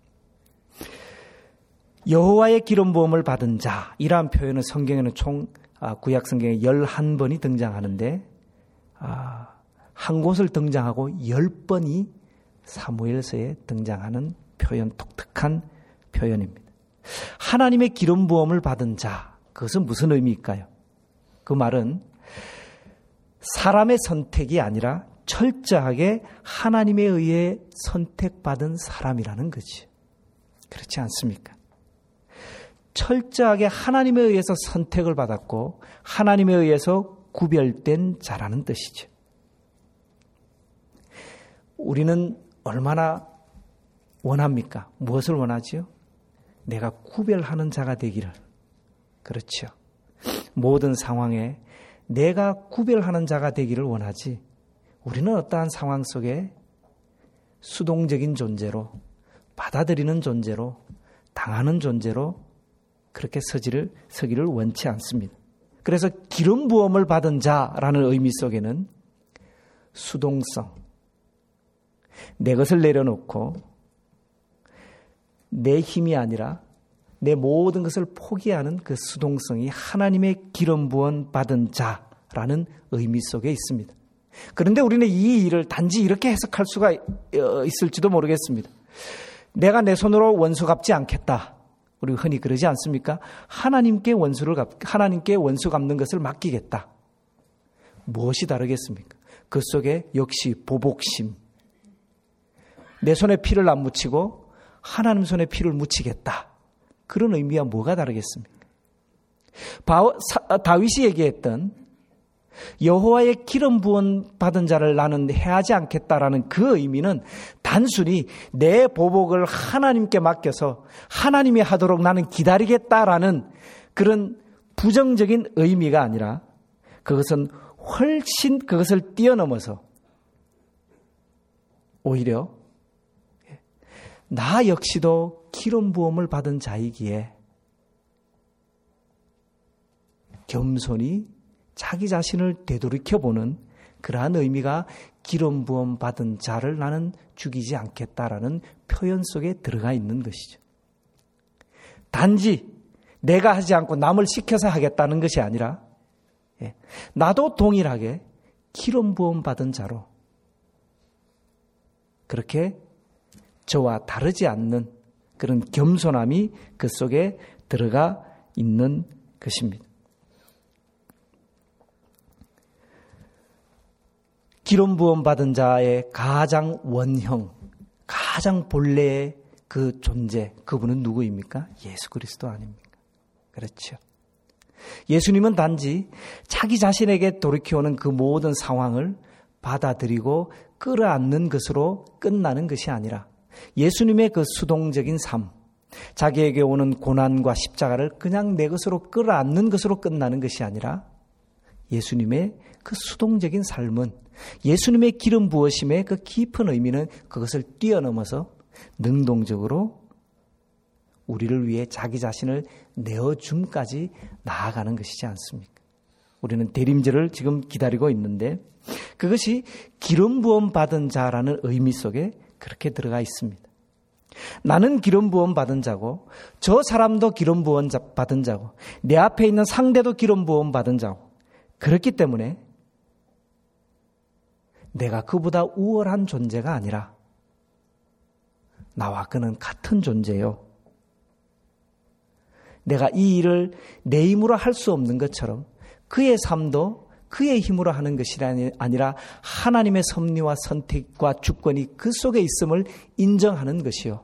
여호와의 기름 부음을 받은 자, 이러한 표현은 성경에는 총 구약 성경에 열한 번이 등장하는데 한 곳을 등장하고 열 번이 사무엘서에 등장하는 표현, 독특한 표현입니다. 하나님의 기름 부음을 받은 자, 그것은 무슨 의미일까요? 그 말은 사람의 선택이 아니라 철저하게 하나님에 의해 선택받은 사람이라는 거지. 그렇지 않습니까? 철저하게 하나님에 의해서 선택을 받았고 하나님에 의해서 구별된 자라는 뜻이죠. 우리는 얼마나 원합니까? 무엇을 원하지요? 내가 구별하는 자가 되기를. 그렇죠. 모든 상황에 내가 구별하는 자가 되기를 원하지. 우리는 어떠한 상황 속에 수동적인 존재로, 받아들이는 존재로, 당하는 존재로 그렇게 서지를, 서기를 원치 않습니다. 그래서 기름 부음을 받은 자라는 의미 속에는 수동성, 내 것을 내려놓고 내 힘이 아니라 내 모든 것을 포기하는 그 수동성이 하나님의 기름 부음 받은 자라는 의미 속에 있습니다. 그런데 우리는 이 일을 단지 이렇게 해석할 수가 있을지도 모르겠습니다. 내가 내 손으로 원수 갚지 않겠다. 우리 흔히 그러지 않습니까? 하나님께 원수를 갚, 하나님께 원수 갚는 것을 맡기겠다. 무엇이 다르겠습니까? 그 속에 역시 보복심. 내 손에 피를 안 묻히고 하나님 손에 피를 묻히겠다. 그런 의미와 뭐가 다르겠습니까? 바오, 사, 다윗이 얘기했던 여호와의 기름 부음 받은 자를 나는 해하지 않겠다라는 그 의미는 단순히 내 보복을 하나님께 맡겨서 하나님이 하도록 나는 기다리겠다라는 그런 부정적인 의미가 아니라 그것은 훨씬 그것을 뛰어넘어서 오히려 나 역시도 기름 부음을 받은 자이기에 겸손히 자기 자신을 되돌이켜보는 그러한 의미가 기름 부음 받은 자를 나는 죽이지 않겠다라는 표현 속에 들어가 있는 것이죠. 단지 내가 하지 않고 남을 시켜서 하겠다는 것이 아니라 예, 나도 동일하게 기름 부음 받은 자로 그렇게 저와 다르지 않는 그런 겸손함이 그 속에 들어가 있는 것입니다. 기름 부음 받은 자의 가장 원형, 가장 본래의 그 존재, 그분은 누구입니까? 예수 그리스도 아닙니까? 그렇죠. 예수님은 단지 자기 자신에게 돌이켜오는 그 모든 상황을 받아들이고 끌어안는 것으로 끝나는 것이 아니라 예수님의 그 수동적인 삶, 자기에게 오는 고난과 십자가를 그냥 내 것으로 끌어안는 것으로 끝나는 것이 아니라 예수님의 그 수동적인 삶은 예수님의 기름 부으심의 그 깊은 의미는 그것을 뛰어넘어서 능동적으로 우리를 위해 자기 자신을 내어줌까지 나아가는 것이지 않습니까? 우리는 대림절을 지금 기다리고 있는데 그것이 기름 부음 받은 자라는 의미 속에 그렇게 들어가 있습니다. 나는 기름 부음 받은 자고 저 사람도 기름 부음 받은 자고 내 앞에 있는 상대도 기름 부음 받은 자고 그렇기 때문에 내가 그보다 우월한 존재가 아니라 나와 그는 같은 존재요. 내가 이 일을 내 힘으로 할 수 없는 것처럼 그의 삶도 그의 힘으로 하는 것이 아니라 하나님의 섭리와 선택과 주권이 그 속에 있음을 인정하는 것이요.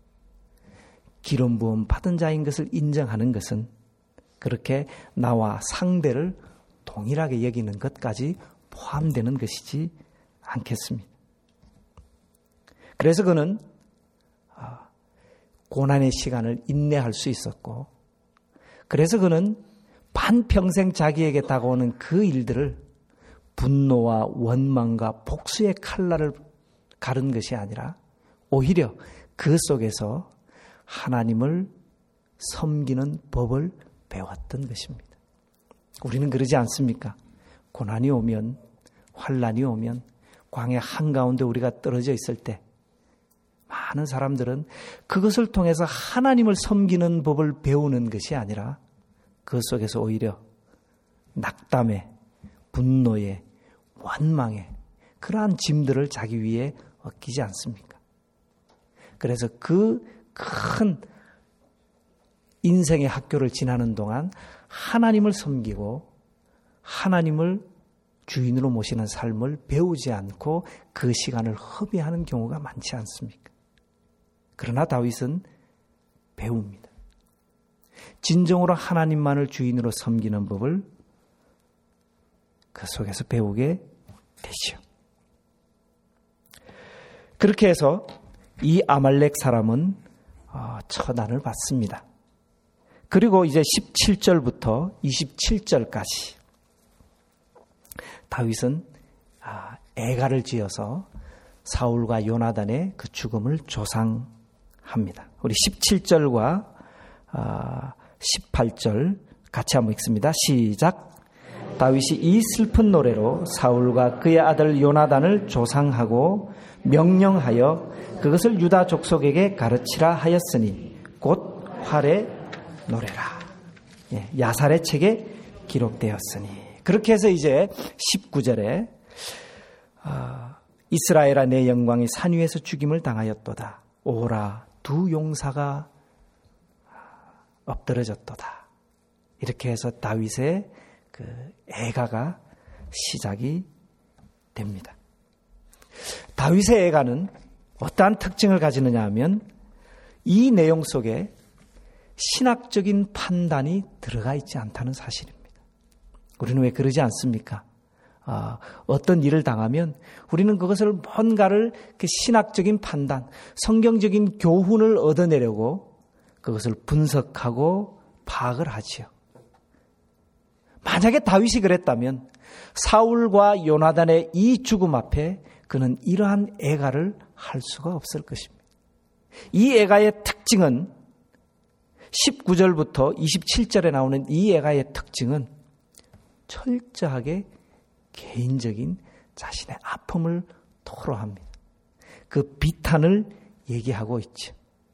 기름 부음 받은 자인 것을 인정하는 것은 그렇게 나와 상대를 동일하게 여기는 것까지 포함되는 것이지 않겠습니다. 그래서 그는 고난의 시간을 인내할 수 있었고 그래서 그는 반평생 자기에게 다가오는 그 일들을 분노와 원망과 복수의 칼날을 가른 것이 아니라 오히려 그 속에서 하나님을 섬기는 법을 배웠던 것입니다. 우리는 그러지 않습니까? 고난이 오면, 환난이 오면, 광야 한가운데 우리가 떨어져 있을 때 많은 사람들은 그것을 통해서 하나님을 섬기는 법을 배우는 것이 아니라 그 속에서 오히려 낙담에, 분노에, 원망에 그러한 짐들을 자기 위에 얻기지 않습니까? 그래서 그 큰 인생의 학교를 지나는 동안 하나님을 섬기고 하나님을 주인으로 모시는 삶을 배우지 않고 그 시간을 허비하는 경우가 많지 않습니까? 그러나 다윗은 배웁니다. 진정으로 하나님만을 주인으로 섬기는 법을 그 속에서 배우게 되죠. 그렇게 해서 이 아말렉 사람은 처단을 받습니다. 그리고 이제 십칠 절부터 이십칠 절까지 다윗은 애가를 지어서 사울과 요나단의 그 죽음을 조상합니다. 우리 십칠 절과 십팔 절 같이 한번 읽습니다. 시작. 다윗이 이 슬픈 노래로 사울과 그의 아들 요나단을 조상하고 명령하여 그것을 유다 족속에게 가르치라 하였으니 곧 활의 노래라. 예, 야살의 책에 기록되었으니. 그렇게 해서 이제 십구 절에 어, 이스라엘아 내 영광이 산 위에서 죽임을 당하였도다. 오라 두 용사가 엎드러졌도다. 이렇게 해서 다윗의 그 애가가 시작이 됩니다. 다윗의 애가는 어떠한 특징을 가지느냐 하면 이 내용 속에 신학적인 판단이 들어가 있지 않다는 사실입니다. 우리는 왜 그러지 않습니까? 아, 어떤 일을 당하면 우리는 그것을 뭔가를 그 신학적인 판단, 성경적인 교훈을 얻어내려고 그것을 분석하고 파악을 하지요. 만약에 다윗이 그랬다면 사울과 요나단의 이 죽음 앞에 그는 이러한 애가를 할 수가 없을 것입니다. 이 애가의 특징은 십구 절부터 이십칠 절에 나오는 이 애가의 특징은 철저하게 개인적인 자신의 아픔을 토로합니다. 그 비탄을 얘기하고 있죠.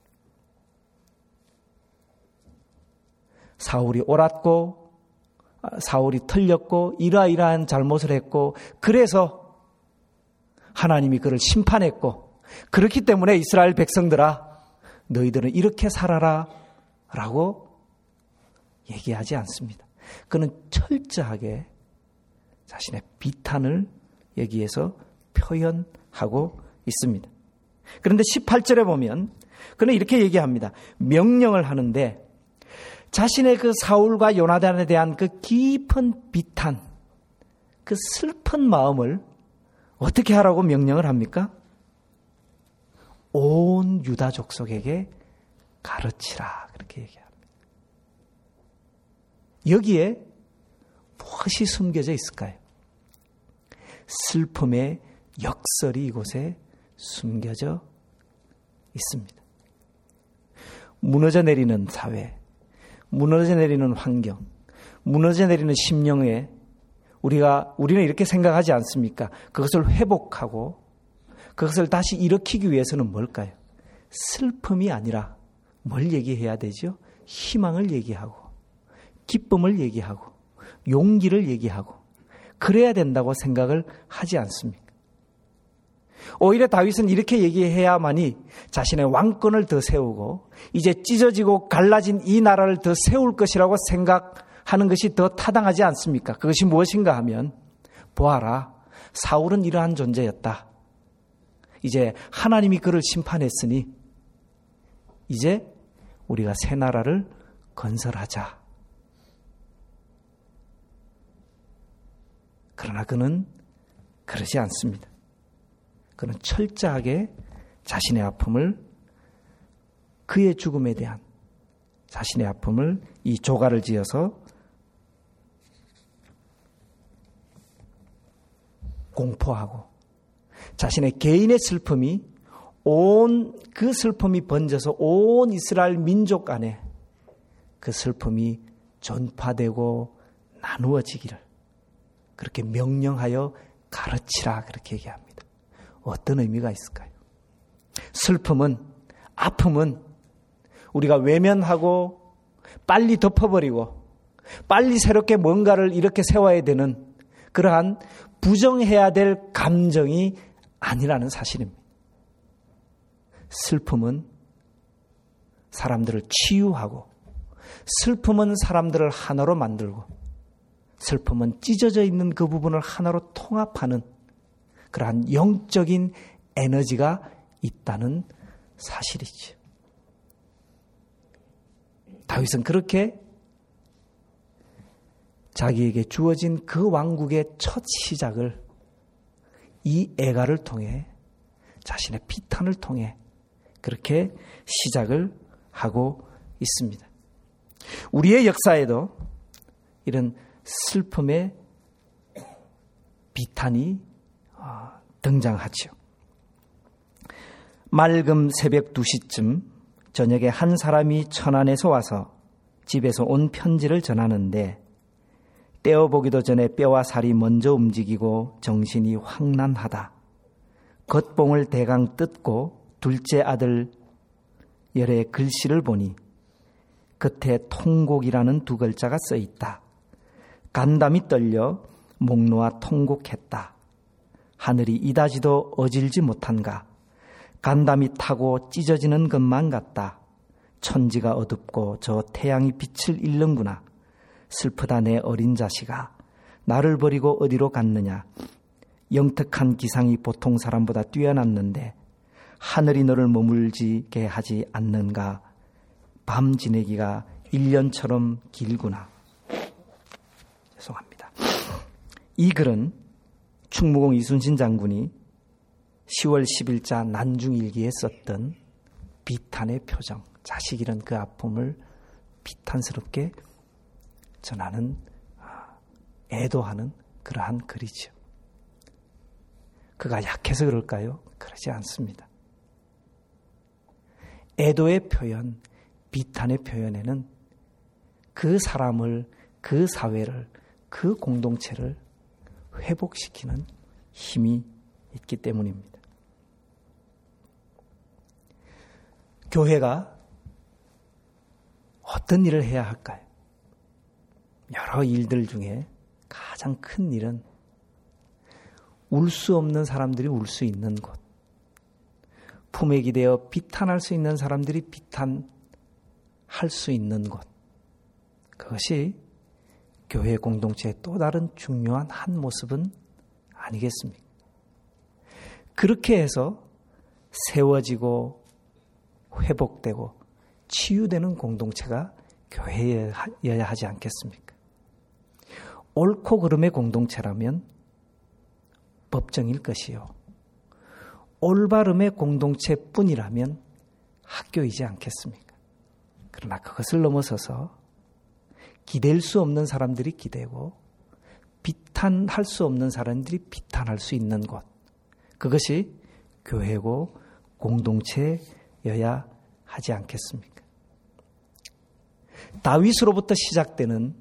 사울이 옳았고 사울이 틀렸고 이러이러한 잘못을 했고 그래서 하나님이 그를 심판했고 그렇기 때문에 이스라엘 백성들아 너희들은 이렇게 살아라 라고 얘기하지 않습니다. 그는 철저하게 자신의 비탄을 여기에서 표현하고 있습니다. 그런데 십팔 절에 보면 그는 이렇게 얘기합니다. 명령을 하는데 자신의 그 사울과 요나단에 대한 그 깊은 비탄, 그 슬픈 마음을 어떻게 하라고 명령을 합니까? 온 유다 족속에게 가르치라 그렇게 얘기합니다. 여기에 무엇이 숨겨져 있을까요? 슬픔의 역설이 이곳에 숨겨져 있습니다. 무너져 내리는 사회, 무너져 내리는 환경, 무너져 내리는 심령에 우리가, 우리는 이렇게 생각하지 않습니까? 그것을 회복하고 그것을 다시 일으키기 위해서는 뭘까요? 슬픔이 아니라 뭘 얘기해야 되죠? 희망을 얘기하고, 기쁨을 얘기하고, 용기를 얘기하고, 그래야 된다고 생각을 하지 않습니까? 오히려 다윗은 이렇게 얘기해야만이 자신의 왕권을 더 세우고 이제 찢어지고 갈라진 이 나라를 더 세울 것이라고 생각하는 것이 더 타당하지 않습니까? 그것이 무엇인가 하면 보아라, 사울은 이러한 존재였다. 이제 하나님이 그를 심판했으니 이제 우리가 새 나라를 건설하자. 그러나 그는 그러지 않습니다. 그는 철저하게 자신의 아픔을, 그의 죽음에 대한 자신의 아픔을 이 조가를 지어서 공포하고 자신의 개인의 슬픔이 온 그 슬픔이 번져서 온 이스라엘 민족 안에 그 슬픔이 전파되고 나누어지기를 그렇게 명령하여 가르치라 그렇게 얘기합니다. 어떤 의미가 있을까요? 슬픔은, 아픔은 우리가 외면하고 빨리 덮어버리고 빨리 새롭게 뭔가를 이렇게 세워야 되는 그러한 부정해야 될 감정이 아니라는 사실입니다. 슬픔은 사람들을 치유하고, 슬픔은 사람들을 하나로 만들고, 슬픔은 찢어져 있는 그 부분을 하나로 통합하는 그러한 영적인 에너지가 있다는 사실이죠. 다윗은 그렇게 자기에게 주어진 그 왕국의 첫 시작을 이 애가를 통해, 자신의 비탄을 통해 그렇게 시작을 하고 있습니다. 우리의 역사에도 이런 슬픔의 비탄이 등장하죠. 맑은 새벽 두 시쯤 저녁에 한 사람이 천안에서 와서 집에서 온 편지를 전하는데 떼어보기도 전에 뼈와 살이 먼저 움직이고 정신이 황란하다. 겉봉을 대강 뜯고 둘째 아들 열의 글씨를 보니 끝에 통곡이라는 두 글자가 써 있다. 간담이 떨려 목 놓아 통곡했다. 하늘이 이다지도 어질지 못한가. 간담이 타고 찢어지는 것만 같다. 천지가 어둡고 저 태양이 빛을 잃는구나. 슬프다 내 어린 자식아. 나를 버리고 어디로 갔느냐. 영특한 기상이 보통 사람보다 뛰어났는데 하늘이 너를 머물지게 하지 않는가. 밤 지내기가 일 년처럼 길구나. 죄송합니다. 이 글은 충무공 이순신 장군이 시월 십일자 난중일기에 썼던 비탄의 표정, 자식 잃은 그 아픔을 비탄스럽게 전하는, 애도하는 그러한 글이죠. 그가 약해서 그럴까요? 그러지 않습니다. 애도의 표현, 비탄의 표현에는 그 사람을, 그 사회를, 그 공동체를 회복시키는 힘이 있기 때문입니다. 교회가 어떤 일을 해야 할까요? 여러 일들 중에 가장 큰 일은 울 수 없는 사람들이 울 수 있는 곳, 품에 기대어 비탄할 수 있는 사람들이 비탄할 수 있는 곳, 그것이 교회 공동체의 또 다른 중요한 한 모습은 아니겠습니까? 그렇게 해서 세워지고 회복되고 치유되는 공동체가 교회여야 하지 않겠습니까? 옳고 그름의 공동체라면 법정일 것이요, 올바름의 공동체뿐이라면 학교이지 않겠습니까? 그러나 그것을 넘어서서 기댈 수 없는 사람들이 기대고 비탄할 수 없는 사람들이 비탄할 수 있는 곳, 그것이 교회고 공동체여야 하지 않겠습니까? 다윗으로부터 시작되는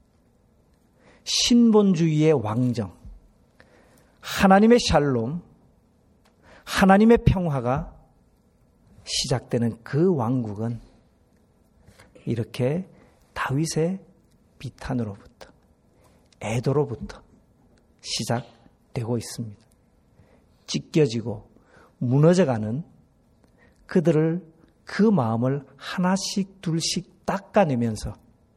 신본주의의 왕정, 하나님의 샬롬, 하나님의 평화가 시작되는 그 왕국은 이렇게 다윗의 비탄으로부터, 애도로부터 시작되고 있습니다. 찢겨지고 무너져가는 그들을, 그 마음을 하나씩 둘씩 닦아내면서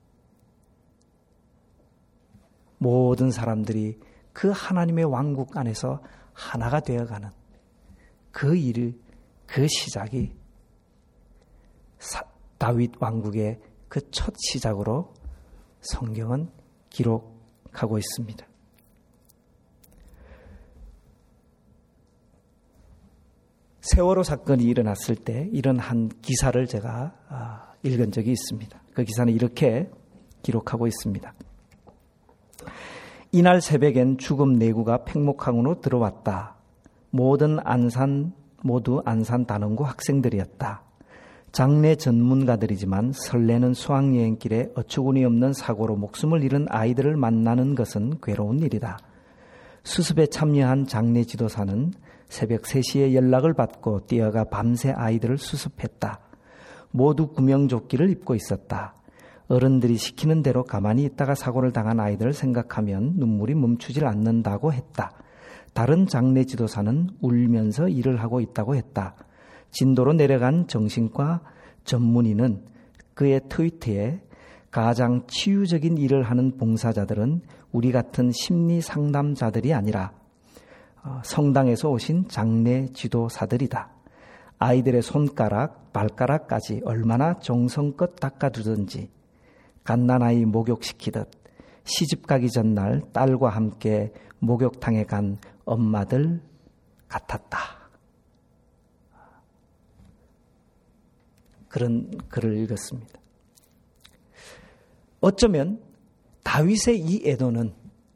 모든 사람들이 그 하나님의 왕국 안에서 하나가 되어가는 그 일을, 그 시작이 사, 다윗 왕국의 그 첫 시작으로 성경은 기록하고 있습니다. 세월호 사건이 일어났을 때 이런 한 기사를 제가 읽은 적이 있습니다. 그 기사는 이렇게 기록하고 있습니다. 이날 새벽엔 죽음 내구가 팽목항으로 들어왔다. 모든 안산, 모두 안산 단원고 학생들이었다. 장례 전문가들이지만 설레는 수학여행길에 어처구니 없는 사고로 목숨을 잃은 아이들을 만나는 것은 괴로운 일이다. 수습에 참여한 장례 지도사는 새벽 세 시에 연락을 받고 뛰어가 밤새 아이들을 수습했다. 모두 구명조끼를 입고 있었다. 어른들이 시키는 대로 가만히 있다가 사고를 당한 아이들을 생각하면 눈물이 멈추질 않는다고 했다. 다른 장례 지도사는 울면서 일을 하고 있다고 했다. 진도로 내려간 정신과 전문의는 그의 트위터에 가장 치유적인 일을 하는 봉사자들은 우리 같은 심리 상담자들이 아니라 성당에서 오신 장례 지도사들이다. 아이들의 손가락, 발가락까지 얼마나 정성껏 닦아두든지 갓난아이 목욕시키듯 시집가기 전날 딸과 함께 목욕탕에 간 엄마들 같았다. 그런 글을 읽었습니다. 어쩌면 다윗의 이 애도는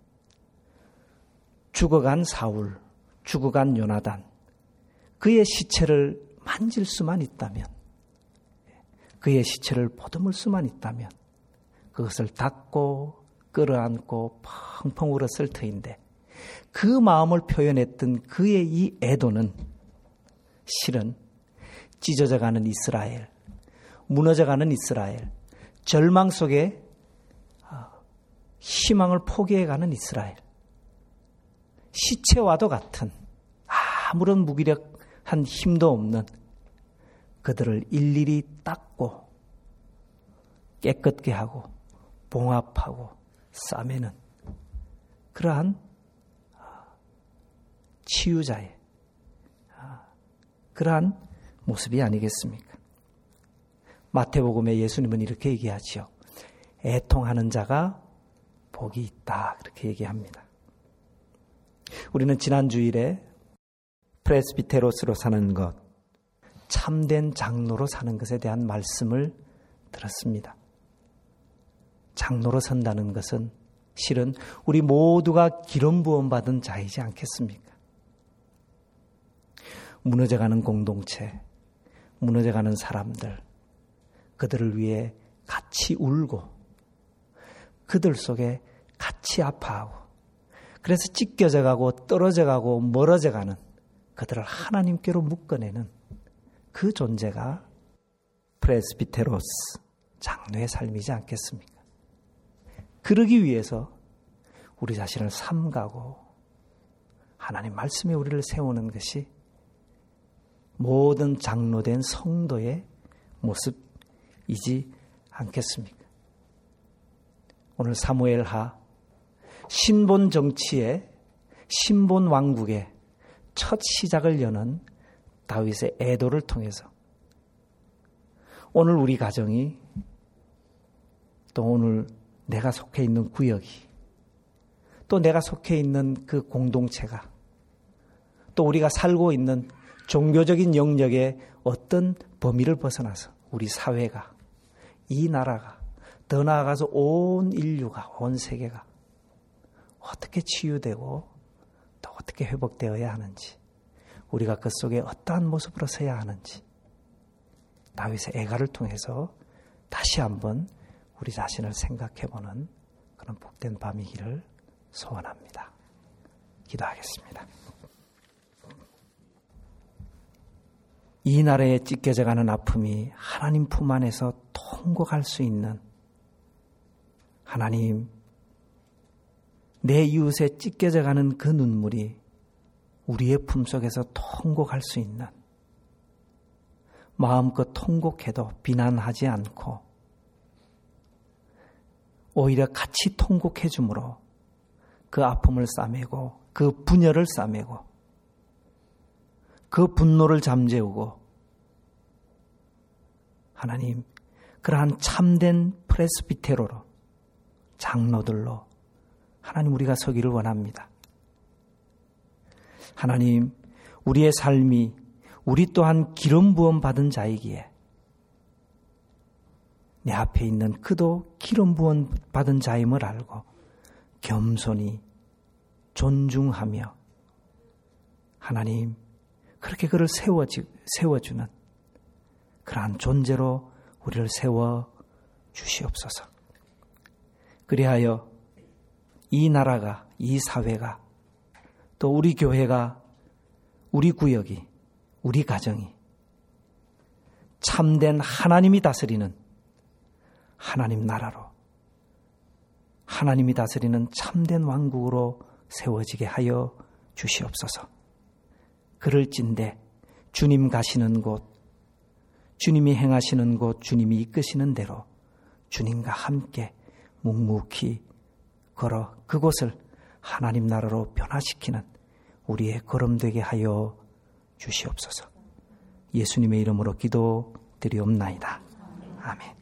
죽어간 사울, 죽어간 요나단, 그의 시체를 만질 수만 있다면, 그의 시체를 보듬을 수만 있다면 그것을 닦고 끌어안고 펑펑 울었을 터인데, 그 마음을 표현했던 그의 이 애도는 실은 찢어져가는 이스라엘, 무너져가는 이스라엘, 절망 속에 희망을 포기해가는 이스라엘, 시체와도 같은 아무런 무기력한 힘도 없는 그들을 일일이 닦고 깨끗게 하고 봉합하고 싸매는 그러한 치유자의 그러한 모습이 아니겠습니까? 마태복음에 예수님은 이렇게 얘기하지요. 애통하는 자가 복이 있다, 그렇게 얘기합니다. 우리는 지난 주일에 프레스비테로스로 사는 것, 참된 장로로 사는 것에 대한 말씀을 들었습니다. 장로로 선다는 것은 실은 우리 모두가 기름 부음 받은 자이지 않겠습니까? 무너져가는 공동체, 무너져가는 사람들, 그들을 위해 같이 울고 그들 속에 같이 아파하고 그래서 찢겨져 가고 떨어져 가고 멀어져 가는 그들을 하나님께로 묶어내는 그 존재가 프레스비테로스, 장로의 삶이지 않겠습니까? 그러기 위해서 우리 자신을 삼가고 하나님 말씀에 우리를 세우는 것이 모든 장로된 성도의 모습이지 않겠습니까? 오늘 사무엘하 신본 정치의 신본 왕국의 첫 시작을 여는 다윗의 애도를 통해서 오늘 우리 가정이 또 오늘 내가 속해 있는 구역이 또 내가 속해 있는 그 공동체가 또 우리가 살고 있는 종교적인 영역의 어떤 범위를 벗어나서 우리 사회가 이 나라가 더 나아가서 온 인류가 온 세계가 어떻게 치유되고 또 어떻게 회복되어야 하는지 우리가 그 속에 어떠한 모습으로 서야 하는지 다윗의 애가를 통해서 다시 한번 우리 자신을 생각해보는 그런 복된 밤이기를 소원합니다. 기도하겠습니다. 이 나라에 찢겨져가는 아픔이 하나님 품 안에서 통곡할 수 있는 하나님, 내 이웃에 찢겨져가는 그 눈물이 우리의 품속에서 통곡할 수 있는 마음껏 통곡해도 비난하지 않고 오히려 같이 통곡해 주므로 그 아픔을 싸매고 그 분열을 싸매고 그 분노를 잠재우고 하나님 그러한 참된 프레스비테로로 장로들로 하나님 우리가 서기를 원합니다. 하나님 우리의 삶이 우리 또한 기름 부음 받은 자이기에 내 앞에 있는 그도 기름 부음 받은 자임을 알고 겸손히 존중하며 하나님 그렇게 그를 세워지, 세워주는 그러한 존재로 우리를 세워 주시옵소서. 그리하여 이 나라가, 이 사회가, 또 우리 교회가, 우리 구역이, 우리 가정이 참된 하나님이 다스리는 하나님 나라로, 하나님이 다스리는 참된 왕국으로 세워지게 하여 주시옵소서. 그럴진대 주님 가시는 곳, 주님이 행하시는 곳, 주님이 이끄시는 대로 주님과 함께 묵묵히 걸어 그곳을 하나님 나라로 변화시키는 우리의 걸음되게 하여 주시옵소서. 예수님의 이름으로 기도드리옵나이다. 아멘.